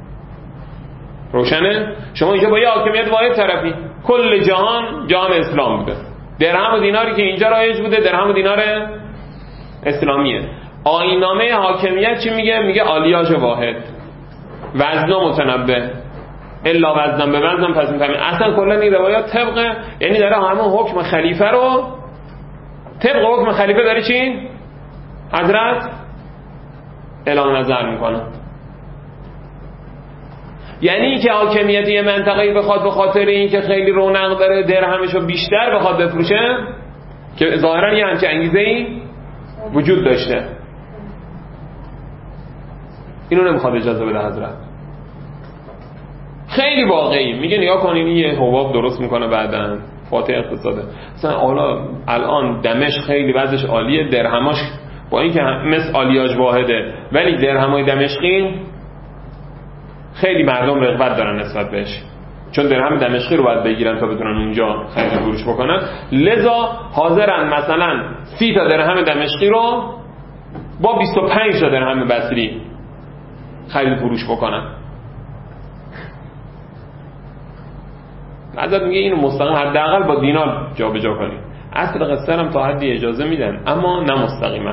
روشنه؟ شما اینجا با یه حاکمیت واحد طرفی، کل جهان جهان اسلام بوده. درهم و دیناری که اینجا رایج بوده درهم و دینار اسلامیه. آیین‌نامه حاکمیت چی میگه؟ میگه آلیاژ واحد، وزن متنبه، الا وزن به وزن پس میفهمید. اصلا کلا این روایات طبق، یعنی داره همون حکم خلیفه رو طبق حکم خلیفه داره چی؟ حضرت اعلام نظر میکنه. یعنی که حاکمیت یه منطقه‌ای بخواد به خاطر این که خیلی رونق داره درهمشو بیشتر بخواد بفروشه، که ظاهرا یه همچه انگیزه‌ای وجود داشته، اینو نمیخواد اجازه بده حضرت. خیلی واقعی میگه نگاه کنین یه حباب درست میکنه بعدن فاتح اقتصاده. مثلا حالا الان دمشق خیلی وضعش عالیه، درهماش با اینکه مثل آلیاژ واحده ولی درهمای دمشقی خیلی مردم رغبت دارن نسبت بهش، چون درهم دمشقی رو باید بگیرن تا بتونن اونجا خرید و فروش بکنن. لذا حاضرن مثلا سی تا درهم دمشقی رو با بیست و پنج تا درهم بصری خرید فروش بکنن. حضرت میگه اینو مستقیم حداقل با دینار جابجا کنید. اصل قصه هم تا حدی اجازه میدن اما نه مستقیما.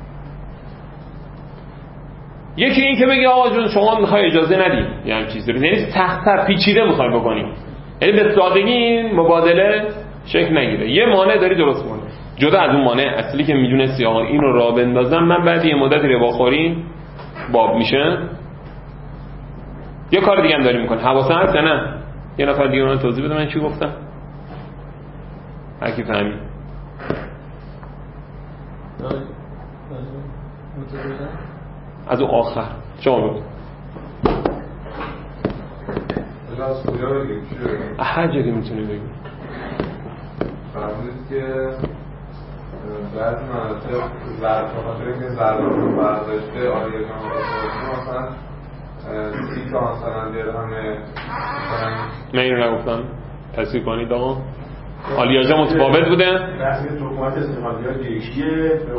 یکی این که بگه آقا جون شما میخوای اجازه ندی یعنی چیزی رو، یعنی سخت‌تر پیچیده میخوای بکنی، یعنی به سادگی این مبادله شکل نگیره. یه مانع داری درست کن جدا از اون مانع اصلی که میدونستی آقا اینو راه بندازم من بعد یه مدت رباخوری باب میشه. یه کار دیگه هم داری میکنه، حواسه هست یا نه؟ یه نفر دیگه اون توضیح بده من چی گفتم؟ هر کی فهمید؟ از اون آخر شما بگو. از کجا بگیم؟ چی بگیم؟ هر جایی میتونی بگیم. فرمودید که بعد مناطق ضرب بخاطر اینکه ضرب رو برداشته آلیاژ هم مثلا سی تا مثلا درهم من اینو نگفتم تصحیح کنید آقا. آلیاژ متفاوت بوده. بحث حکومت استقلالیت یکیه به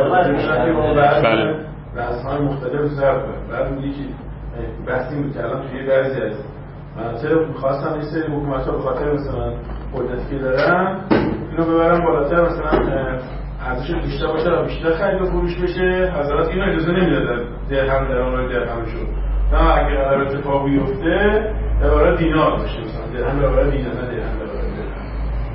مقابل بله رسم‌های مختلف ضرب کنه. بعد میگه که بحث این بود که الان توی بعضی از مناطق می‌خواستن این سری حکومت‌ها به خاطر مثلا قدرتی که دارن اینو ببرن بالاتر، مثلا ارزش بیشتر باشه و بیشتر خرید و فروش بشه. حضرات اینو اجازه نمیدادن درهم در اون درهمشون. نه اگه قرار اتفاق بیفته برای دینار بشه، مثلا درهم برای دینار، نه درهم برای درهم.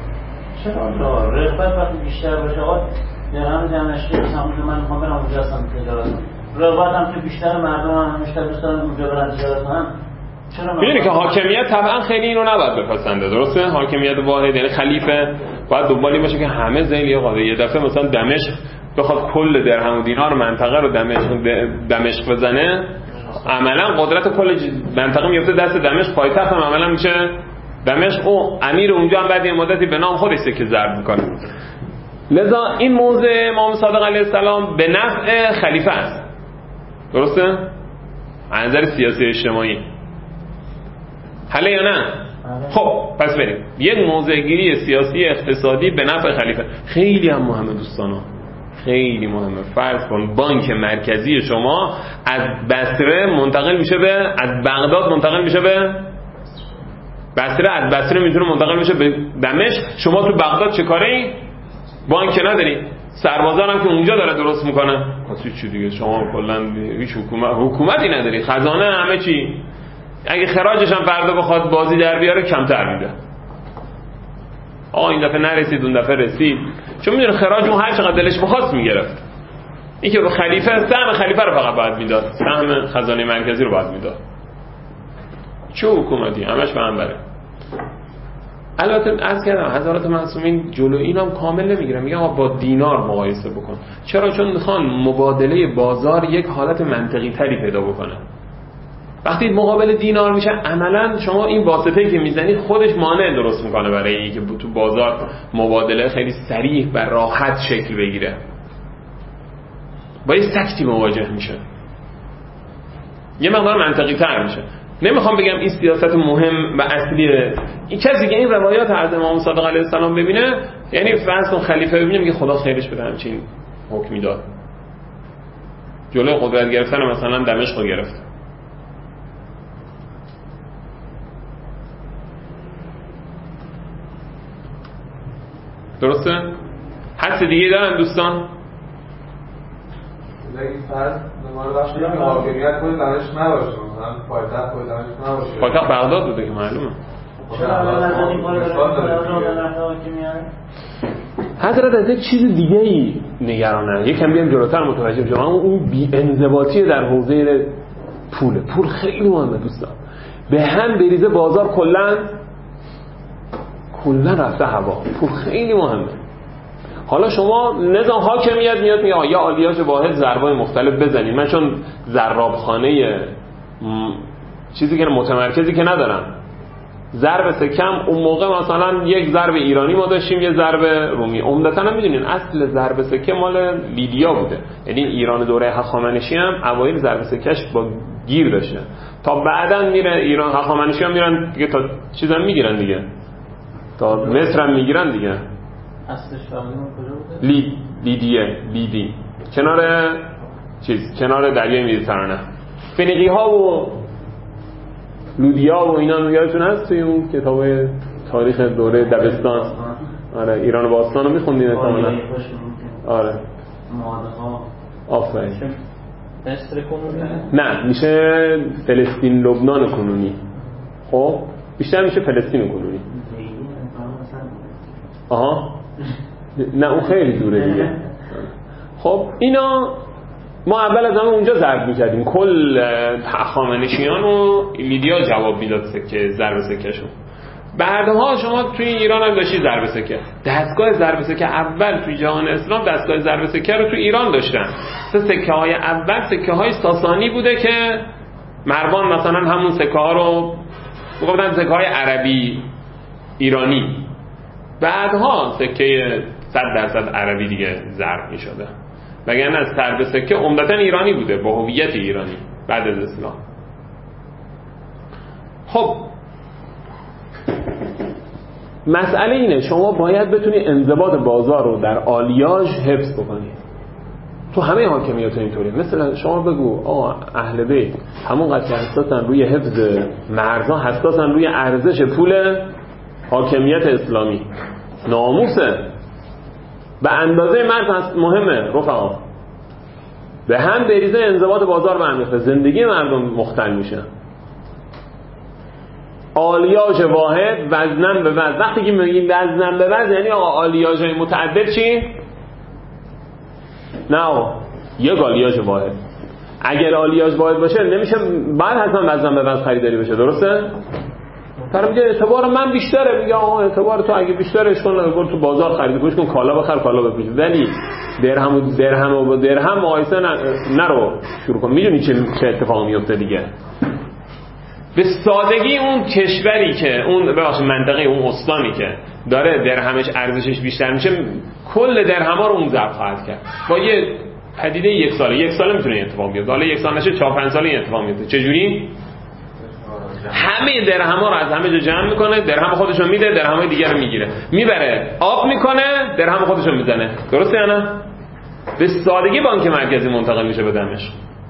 چرا رغبت وقتی بیشتر باشه آقا درهم دمشق مثلا من میخوام برم اونجا هستم تجارت کنم، رغبت هم که بیشتر مردم هم بیشتر دوست دارن اونجا برن تجارت کنن. میدونی که حاکمیت طبعا خیلی اینو نباید بپسنده، درسته؟ حاکمیت واحد یعنی خلیفه باید دنبالی باشه که همه ذیل قاضی یه دفعه مثلا دمشق بخواد کل درهم و دینار منطقه رو دمشق دمشق بزنه، عملا قدرت کل منطقه میفته دست دمشق، پایتخت هم عملا میشه دمشق، او امیر اونجا هم بعد یه مدتی به نام خودش که ضرب میکنه. لذا این موضع امام صادق علیه السلام به نفع خلیفه است، درسته؟ از نظر سیاسی اجتماعی حاله یا نه؟ خب پس بریم یک موضع گیری سیاسی اقتصادی به نفع خلیفه خیلی هم مهمه دوستانا، خیلی مهمه. فرض کن بانک مرکزی شما از بصره منتقل میشه به از بغداد منتقل میشه به بصره، از بصره میتونه منتقل میشه به دمشق. شما تو بغداد چه کاری؟ بانک نداری، سربازان هم که اونجا داره درست میکنه، واسه چی دیگه؟ شما کلا هیچ حکومت حکومتی نداری، خزانه همه چی. اگه خراجش هم فردا بخواد بازی در بیاره کمتر میده. آه این دفعه نرسید اون دفعه رسید، چون میدونه خراج اون هر چقدر دلش بخواست میگرفت. این که به خلیفه سهم خلیفه رو فقط باید میداد، سهم خزانه مرکزی رو باید میداد. چه حکومتی همش به هم بره. البته عرض کردم حضرات معصومین جلو اینم کامل نمیگیرن، میگن با دینار مقایسه بکن. چرا؟ چون میخوان مبادله بازار یک حالت منطقی تری پیدا بکنه. وقتی مقابل دینار میشه عملا شما این واسطه‌ای که میزنید خودش مانع درست میکنه برای اینکه تو بازار مبادله خیلی سریع و راحت شکل بگیره، با یه سکتی مواجه میشه، یه مقدار منطقی تر میشه. نمیخوام بگم این سیاست مهم و اصلیه. این کسی که این روایات از امام صادق علیه السلام ببینه، یعنی فرض کن خلیفه ببینه میگه خدا خیرش بده همچین حکمی داد، جلوی قدرت گرفتن مثلا دمشق رو گرفت. درسته؟ حدث دیگه دارن دوستان؟ این فرض نماره بخش کنیم حاکمیت کنید دمشق نباشه، مثلا پایتخت کنید دمشق نباشه. پایتخت بغداد بوده که معلومه. حضرت از یک چیز دیگه ای نگرانن، یکم بیام جلوتر متوجه بشم. اون بی انضباطی در حوزه پول. پول خیلی مهمه دوستان. به هم بریزه بازار کلا کلا رفته هوا. پول خیلی مهمه. حالا شما نظام حاکمیت میاد میگه یا آلیاژ واحد ضربای مختلف بزنید. من چون ضرابخانه چیزی که متمرکزی که ندارم، ضرب سکم اون موقع مثلا یک ضرب ایرانی ما داشتیم، یه ضرب رومی. عمدتاً هم میدونین اصل ضرب سکه مال لیدیا بوده، یعنی ایران دوره هخامنشی هم اوایل ضرب سکش با گیر داشته، تا بعداً میره ایران هخامنشی هم میرن دیگه، تا چیزا میگیرن دیگه، تا مصر هم میگیرن دیگه. اصلش فهمیدم کجا بوده؟ لید لیدیه لیدی کنار چیز کنار دریای مدیترانه. فنیقی ها و لودیا و اینا یادتون هست توی اون کتاب تاریخ دوره دبستان؟ آره ایران باستان رو میخوندین احتمالاً. آره آفرین. مصر کنونی؟ نه میشه فلسطین لبنان کنونی. خب بیشتر میشه فلسطین کنونی. آها نه اون خیلی دوره دیگه. خب اینا ما اول از همه اونجا ضرب می‌کردیم، کل هخامنشیان و لیدیا جواب میداد سکه ضرب سکهشون. بعدها شما توی ایران هم داشتی ضرب سکه. دستگاه ضرب سکه اول توی جهان اسلام دستگاه ضرب سکه رو توی ایران داشتن. سه سکه های اول سکه های ساسانی بوده که مروان مثلا همون سکه ها رو میگفتن سکه های عربی ایرانی، بعدها سکه صد درصد عربی دیگه ضرب می‌شده، وگرنه از ضرب سکه عمدتاً ایرانی بوده با هویت ایرانی بعد از اسلام. خب مسئله اینه شما باید بتونی انضباط بازار رو در آلیاژ حفظ بکنی. تو همه حاکمیت اینطوریه. مثلا شما بگو آقا اهل بیت همون قدر حساسن روی حفظ مرزها، حساسن روی ارزش پول حاکمیت اسلامی. ناموسه به اندازه مرز مهمه رفقا. به هم بریزه انضباط بازار به هم میخوره، زندگی مردم مختل میشه. آلیاژ واحد، وزنن به وزن. وقتی که میگیم وزنن به وزن یعنی آقا آلیاژهای متعدد چی؟ نه آقا یک آلیاژ واحد. اگر آلیاژ واحد باشه نمیشه بعد حتما وزن به وزن خریداری بشه، درسته؟ طرف میگه اعتبار من بیشتره، میگه آقا اعتبار تو اگه بیشتره اشکال نداره برو تو بازار خرید کنش کن، کالا بخر کالا بپوش، ولی درهم و درهم و درهم مقایسه نرو شروع کن. میدونی چه چه اتفاقی میفته دیگه؟ به سادگی اون کشوری که اون ببخشید منطقه اون استانی که داره درهمش ارزشش بیشتر میشه کل درهما رو اون ضرب خواهد کرد. با یه پدیده یک ساله یک ساله میتونه اتفاق بیفته، حالا یک سال نشه چهار پنج سال این اتفاق میفته. چه جوری؟ همه درهما رو از همه جا جمع میکنه، درهم خودش رو میده، درهمای دیگر رو میگیره، میبره آب میکنه، درهم خودش رو میزنه. درسته یا نه؟ به سادگی بانک مرکزی منتقل میشه به دمشق.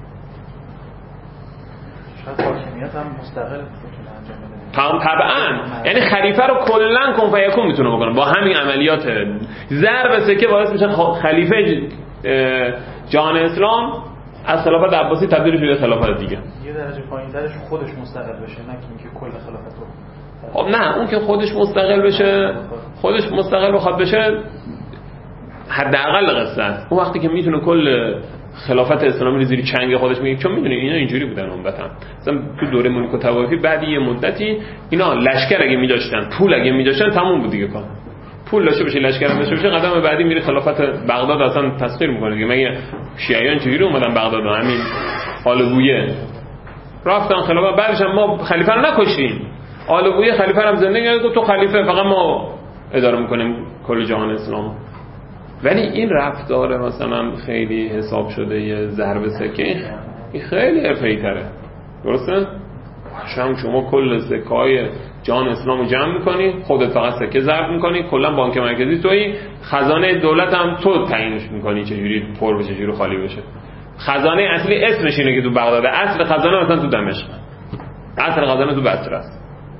شاید حاکمیت هم مستقل بتونه انجام بده. طبعا یعنی خلیفه رو کلا کن فیکون میتونه بکنه با همین عملیات ضرب سکه باعث میشه خلیفه جهان اسلام از خلافت عباسی تبدیل شده به خلافت دیگه. یه درجه پایین‌ترش خودش مستقل بشه، نه اینکه کل خلافت رو. خب نه اون که خودش مستقل بشه، خودش مستقل بخواد بشه حداقل قصه است. اون وقتی که میتونه کل خلافت اسلامی رو زیر چنگ خودش میگه، چون میدونه اینا اینجوری بودن عمدتاً. مثلا تو دوره ملک طوایفی بعد یه مدتی اینا لشکر اگه می‌داشتن، پول اگه می‌داشتن تموم بود دیگه کار. پول داشته باشه، لشکر هم داشته باشه، قدم بعدی میره خلافت بغداد اصلا تسخیر میکنه دیگه. مگه شیعیان چجوری اومدن بغداد؟ همین آلگویه رفتن خلافت، بعدش هم ما خلیفه رو نکشتیم، آلگویه خلیفه رو هم زنده کرد، تو خلیفه فقط ما اداره میکنیم کل جهان اسلام. ولی این رفتار مثلا خیلی حساب شده یه ضرب سکه این خیلی حرفه‌ای تره، درسته؟ شما شما کل سکه‌های جهان اسلام رو جمع میکنی، خودت فقط سکه ضرب میکنی، کلا بانک مرکزی تویی، خزانه دولت هم تو تعیینش میکنی چجوری پر بشه چجوری خالی بشه. خزانه اصلی اسمش اینه که تو بغداد، اصل خزانه مثلا تو دمشق، اصل خزانه تو بصره است.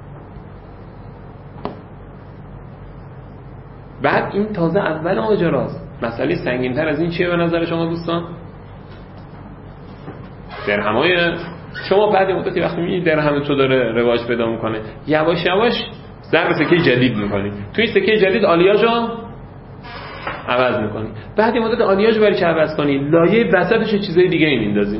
بعد این تازه اول ماجراست. مسئله سنگین‌تر از این چیه به نظر شما دوستان؟ درهمای شما بعد مدتی وقتی می‌بینید درهم تو داره رواج پیدا میکنه، یواش یواش ضرب سکه جدید میکنی، توی سکه جدید آلیاژو عوض میکنی، بعد مدت آلیاژو برای چه عوض کنی؟ لایه وسطش چیزای دیگه ای میندازی.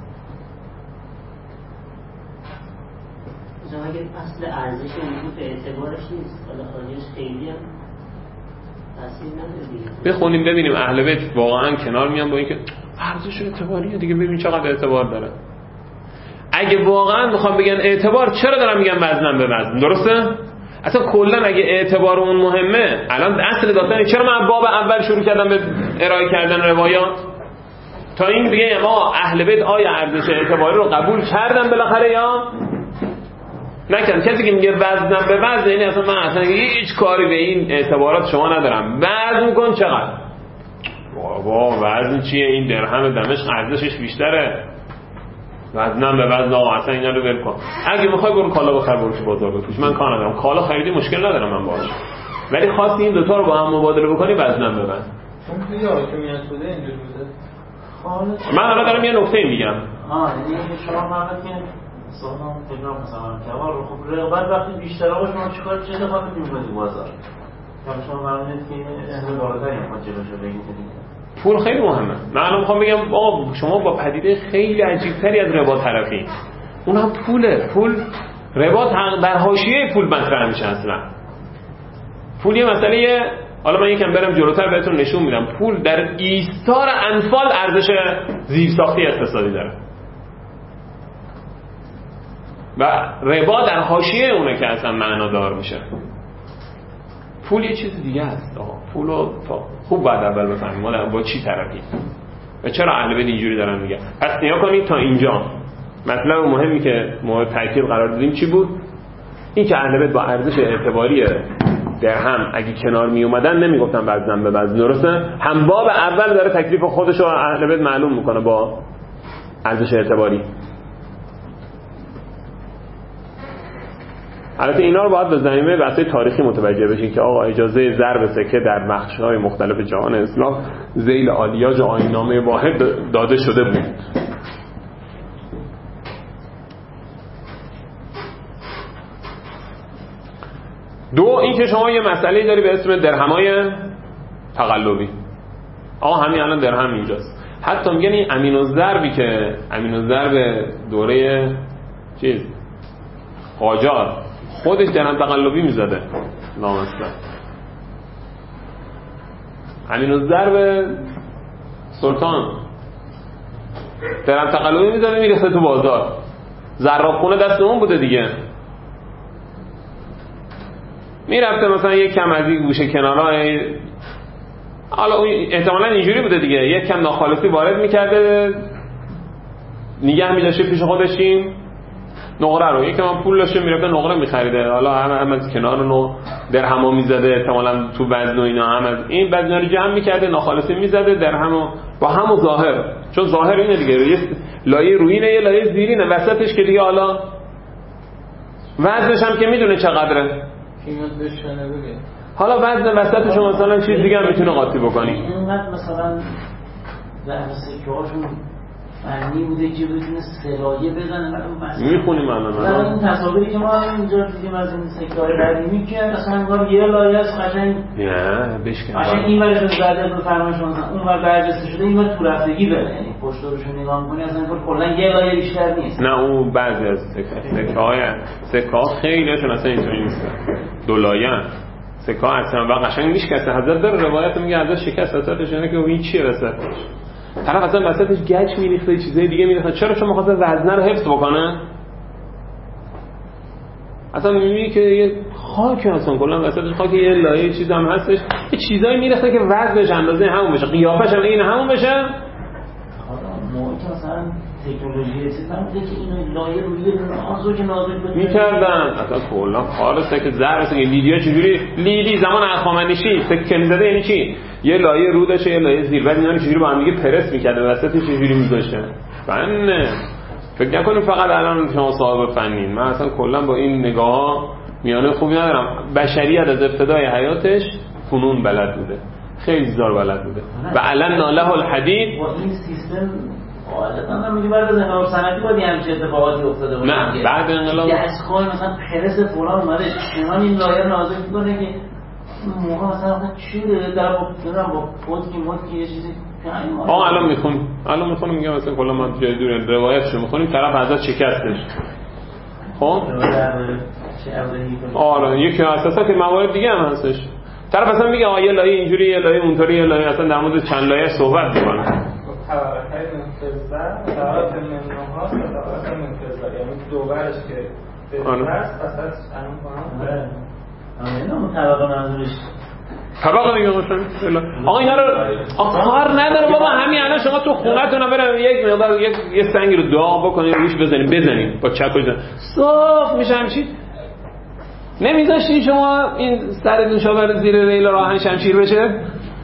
مثلا اگه اصل ارزش وجود اعتبارش نیست، حالا آلیاژ خیلی هم تاثیر نداره دیگه. بخونیم ببینیم اهل بیت واقعا کنار میان با اینکه ارزش اعتباریه دیگه، ببین چقدر اعتبار داره. اگه واقعا میخوام بگن اعتبار، چرا دارم میگم وزنم به وزن؟ درسته؟ اصلا کلا اگه اعتبار اون مهمه، الان اصل داستانی چرا من باب اول شروع کردم به ارائه کردن روایات تا این دیگه ما اهل بیت آیا ارزش اعتباری رو قبول کردن بالاخره یا نکردن؟ کسی که میگه وزنم به وزن یعنی اصلا من اصلا هیچ کاری به این اعتبارات شما ندارم. وزن کن چقدر؟ بابا وزن چیه؟ این درهم دمشق ارزشش بیشتره، وزنم به وزن آقا اصلا اینا رو ول کن. اگه میخوای برو کالا بخر برو تو بازار بفروش، من کار ندارم، کالا خریدی مشکل ندارم من باهاش، ولی خواستی این دوتا رو با هم مبادله بکنی وزنم به وزن. چون توی حاکمیت بوده اینجوری بوده. من الان دارم یه نکته میگم. آه یعنی شما فهمید که سلام تکرار مثلا کمال خب رغبت وقتی بیشتر باشه شما چیکار چه دفعاتی می‌کنید بازار؟ شما فهمید که اهل بالاتری میخواد جلوشو بگیرید دیگه. پول خیلی مهمه. من الان میخوام بگم آقا شما با پدیده خیلی عجیبتری از ربا طرفی، اون هم پوله. پول ربا در حاشیه پول مطرح میشه. اصلا پول یه مسئله، حالا من یکم برم جلوتر بهتون نشون میدم، پول در ایستار انفال ارزش زیرساختی اقتصادی داره و ربا در حاشیه اونه که اصلا معنادار میشه. پول یه چیز دیگه است. آقا پولو خوب باید اول بفهمیم ما با چی طرفیم و چرا اهل بیت اینجوری دارن میگن. پس نیا کنید تا اینجا مطلب مهمی که ما تاکید قرار دادیم چی بود؟ این که اهل بیت با ارزش اعتباری درهم اگه کنار می اومدن نمیگفتن وزن به وزن، درسته؟ هم باب اول داره تکلیف خودش رو اهل بیت معلوم میکنه با ارزش اعتباری. البته اینا رو باید به زمینه بحث تاریخی متوجه بشین که آقا اجازه ضرب سکه در بخش‌های مختلف جهان اسلام ذیل عالیاج آیین‌نامه واحد داده شده بود. دو این که شما یه مسئله داری به اسم درهمای تقلبی. آقا همین الان درهم اینجاست، حتی میگن این امین الضربی که امین الضرب دوره چیز قاجار خودش درهم تقلبی میزده نامسته. امین الضرب سلطان درهم تقلبی میزده میرسه تو بازار، زراب خونه دست اون بوده دیگه، میرفته مثلا یک کم از این گوشه کنارای، حالا احتمالاً اینجوری بوده دیگه، یک کم ناخالصی وارد میکرده نگه میداشه پیش خودشیم نقره رو، یک کم پول داشته میرفته نقره میخریده، حالا هم, هم از کنار رو درهمو میزده احتمالاً تو وزن و اینا، هم از این وزنا رو جمع میکرده ناخالصی میزده درهمو با همو ظاهر، چون ظاهر اینه دیگه، یه لایه روینه یه لایه زیرینه وسطش که دیگه حالا وزنش هم که میدونه چقدره، حالا وزن وسطش مثلا چیز دیگه هم میتونه قاطی بکنی. اینقدر مثلا در سکه‌هاشون فنی بوده که بتونه سلایه بزنه. میخونیم الان الان این تصاویری که ما اینجا دیدیم از این سکه‌های قدیمی که اصلا انگار یه لایه از قشنگ نه بشکن قشنگ این ورش زده رو فرمایش مثلا اون ور برجسته شده، این ور تو رفتگی بره، یعنی پشت روشون نگاه می‌کنی اصلا انگار کلا یه لایه بیشتر نیست. نه اون بعضی از سکه‌های سکه‌ها خیلیشون اصلا اینطوری نیست، دو لایه سکه اصلا واقعا قشنگ میشکسته. حضرت داره روایت میگه حضرت شکست وسطش، اینه که این چیه وسطش، طرف اصلا وسطش گچ میریخته چیزای دیگه میریخته، چرا؟ چون می‌خواد وزنه رو حفظ بکنه. اصلا میبینی که یه خاک اصلا کلا وسطش خاک، یه لایه چیز هم هستش، یه چیزایی میریخته که وزنش اندازه همون بشه، قیافش هم این همون بشه. حالا موقعی که مثلا تکنولوژی استفاده می‌کنه که اینو لایه روی نازک نازک بده می‌کردن، اصلا کلا خالصه که ضرب که لیدیا چجوری لیدی زمان اخوامنشی سکه می‌زده، یعنی چی؟ یه لایه رو داشته یه لایه زیر، بعد اینا رو چجوری با هم دیگه پرس می‌کرده وسطش چجوری می‌ذاشته. فن فکر نکنید فقط الان شما صاحب فنین، من اصلا کلا با این نگاه‌ها میانه خوبی ندارم. بشریت از ابتدای حیاتش فنون بلد بوده، خیلی زار بلد بوده و علنا له الحدید. با این سیستم حالتا میگه بعد از انقلاب صنعتی باید همچین اتفاقاتی افتاده باشه. نه بعد انقلاب دستگاه مثلا پرس فلان اومده چنان این لایه نازک میکنه که اون موقع مثلا چی داره در با نمیدونم با پودکی مودکی یه چیزی آه الان میخونیم الان میخونیم میگم مثلا کلا ما جای دور روایتشو میخونیم، طرف حضرت شکستش. خب آره یکی اساسا که موارد دیگه هم هستش، طرف اصلا میگه آ یه لایه اینجوری یه لایه اونطوری یه لایه، اصلا در مورد چند لایه صحبت میکنه. طبقه‌های منفذه طبقات منها طبقات منفذه، یعنی دو برش که درست پس از قانون کنم آره اون طبقه منظورش طبقه دیگه مثلا آقا اینا رو کار نداره بابا، همین الان شما تو خونه‌تون برید یک مقدار یک یه سنگی رو داغ بکنید روش بزنید بزنید با چک بزنید صاف میشه همچین. نمیذاشتین شما این سرتون شاور زیر ریل راهن شمشیر بشه؟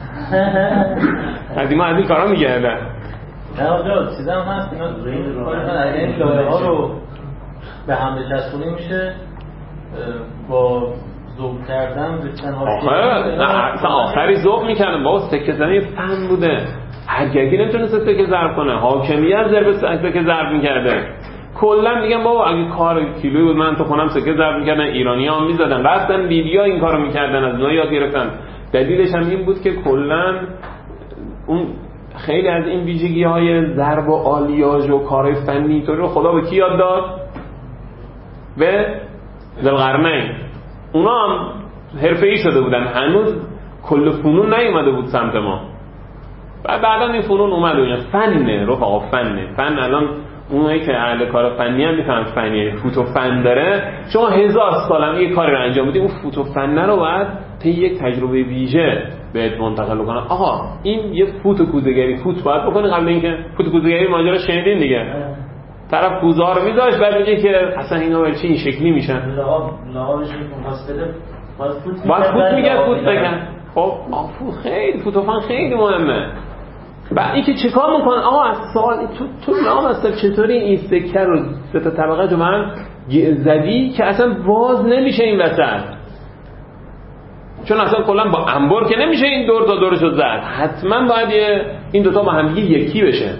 قدیما از این کارا میگردن. نه آجا چیزا هم هست اینا این لایه ها رو به هم بچسبونی میشه با ذوب کردن ریختن ها. آخه نه اصلا آخری ذوب میکردن بابا، سکه زنی فن بوده، هرگی نمیتونسته سکه ضرب کنه، حاکمیت ضرب سکه ضرب میکرده. کلا میگم بابا اگه کار کیلویی بود من تو خونم سکه ضرب میکردن، ایرانی‌ها هم میزدن، رفتن لیبیا این کارو میکردن، از اونها یاد گرفتن. دلیلش هم این بود که کلا اون خیلی از این ویژگی‌های ضرب و آلیاژ و کارهای فنی طوری رو خدا به کی یاد داد؟ به ذوالقرنین. اونا هم حرفه‌ای شده بودن، هنوز کل فنون نیومده بود سمت ما. بعد بعدا این فنون اومد و فنه رفقا، فنه فن. الان اونایی که اهل کار فنی هم میفهمن فنیه، فوت و فن داره. شما هزار سال هم یه کاری رو انجام بدید، اون فوت و فن رو باید تا یک تجربه ویژه بهت منتقل کنن. آقا این یه فوت و کوزه‌گری فوت باید بکنه قبل اینکه فوت و کوزه‌گری ماجرا شنیدین دیگه. طرف کوزه ها رو میذاشت بعد میگه که اصلا اینا برای چی این شکلی میشن. لعاب لعابش که خواست بده باید فوت میگه فوت بگن. خب فوت خیلی فوتوفن خیلی مهمه. بعد اینکه چیکار میکنن آقا از سوال تو تو نام هست چطوری این سکه رو سه تا طبقه جو من زدی که اصلا باز نمیشه این وسط، چون اصلا کلا با انبار که نمیشه این دور تا دورشو زد، حتما باید این دوتا با هم یکی بشه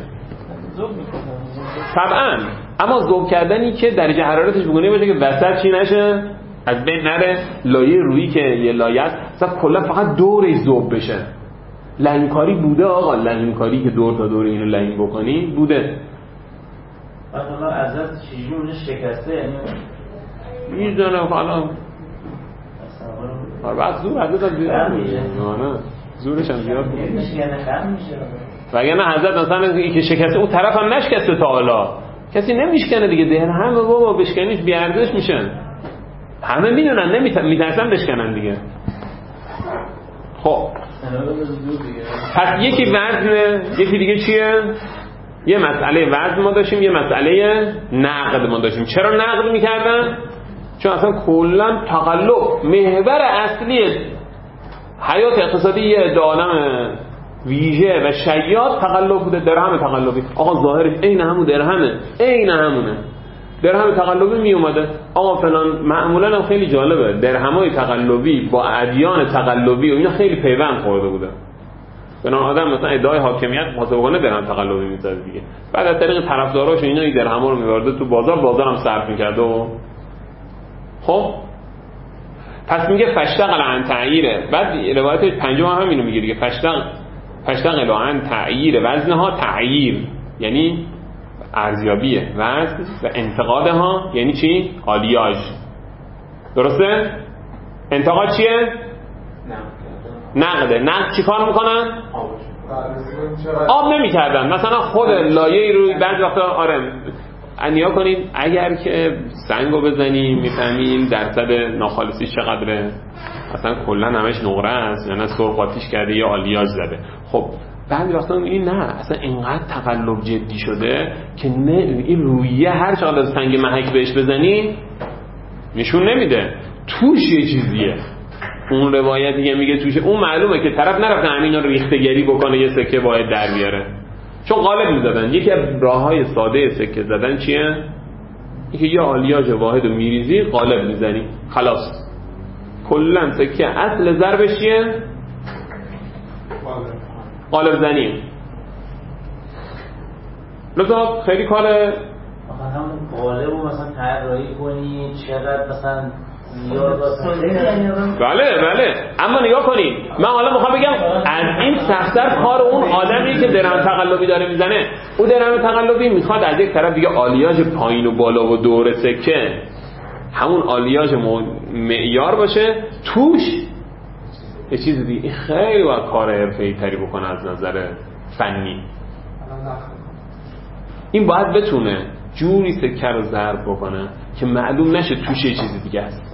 طبعا. اما ذوب کردنی که درجه حرارتش بگونه باشه که وسط چی نشه، از بین نره، لایه رویی که یه لایه است اصلا کلا فقط دورش ذوب بشه. لنگکاری بوده آقا، لنگکاری که دور تا دور اینو لنگ بکنی بوده. بعد حالا ازت چیزی اونجا شکسته یعنی میزنه حالا آره بعد زور حضرت هم زیاد میشه، نه زورش هم زیاد میشه وگرنه حضرت مثلا این که شکسته اون طرف هم نشکسته تا حالا کسی نمیشکنه دیگه، درهم بابا بشکنیش بیارزش میشن، همه میدونن نمیترسن بشکنن دیگه. خب پس یکی وزنه، یکی دیگه چیه؟ یه مسئله وزن ما داشتیم، یه مسئله نقد ما داشتیم. چرا نقد میکردن؟ چون اصلا کلا تقلب محور اصلی حیات اقتصادی یه عده آدم ویژه و شیاد تقلب بوده. درهم تقلبی آقا ظاهرش عین همون درهمه، عین همونه، درهم تقلبی می اومده آقا فلان. معمولا هم خیلی جالبه درهمای تقلبی با ادیان تقلبی و اینا خیلی پیوند خورده بوده. بنابراین آدم مثلا ادعای حاکمیت محاسبانه درهم تقلبی می‌زد دیگه، بعد از طریق طرفداراش اینا این درهما رو می‌ورده تو بازار، بازار هم صرف می‌کرده. و خب پس میگه فشتغل عن تعییره. بعد روایت پنجم هم همینو میگه دیگه، فشتغل فشتغل عن تعییر وزنها، تعییر یعنی ارزیابیه، وزن و انتقادها یعنی چی؟ آلیاژ. درسته؟ انتقاد چیه؟ نقده. نقد چی کار میکنن؟ آب نمیکردن. مثلا خود لایه روی بعضی وقتا آره انیا کنیم اگر که سنگو بزنیم میفهمیم درصد ناخالصی چقدره، اصلا کلا همش نقره است یا نه سرقاتیش کرده یا آلیاژ زده. خب بعضی وقتا این نه اصلا اینقدر تقلب جدی شده که نه این رویه هر چقدر سنگ محک بهش بزنی نشون نمیده، توش یه چیزیه. اون روایت دیگه میگه توش اون معلومه که طرف نرفته همینا ریختگری بکنه یه سکه باید در بیاره، چون قالب میزدن. یکی از راههای ساده سکه زدن چیه؟ اینکه یه آلیاژ واحد رو میریزی قالب میزنی خلاص. کلا سکه اصل ضربش چیه؟ قالب زنی. لذا خیلی کار آخه همون قالب رو مثلا طراحی کنی چقدر مثلا زیاد بله بله. اما نگاه کنید من حالا میخوام بگم از این سخت‌تر کار اون آدمی که درهم تقلبی داره میزنه. او درهم تقلبی میخواد از یک طرف دیگه آلیاژ پایین و بالا و دور سکه همون آلیاژ معیار باشه، توش یه چیز دیگه خیلی باید کار حرفه‌ای تری بکنه از نظر فنی. این باید بتونه جوری سکه رو ضرب بکنه که معلوم نشه توش یه چیز دیگه است.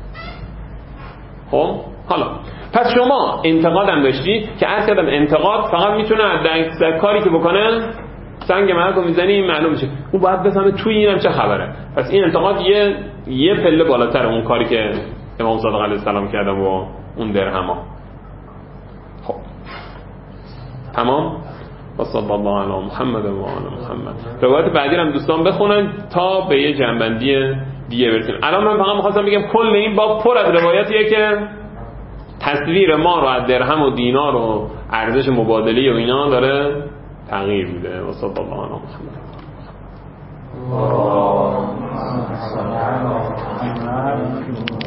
خب حالا پس شما انتقادم داشتی که عرض کردم انتقاد فقط میتونه در کاری که بکنه سنگ محک رو میزنی این معلوم میشه، اون باید بفهمه توی اینم چه خبره. پس این انتقاد یه یه پله بالاتر اون کاری که امام صادق علیه السلام کردم و اون درهما. خب تمام. و صلی الله علی محمد و آل محمد. روایت بعدی هم دوستان بخونن تا به یه جنبندی دیگه برسیم. الان من فقط می‌خواستم بگم کل این باب پر از روایتیه که تصویر ما رو از درهم و دینار و ارزش مبادله و اینا داره تغییر میده. و صلی الله علی محمد.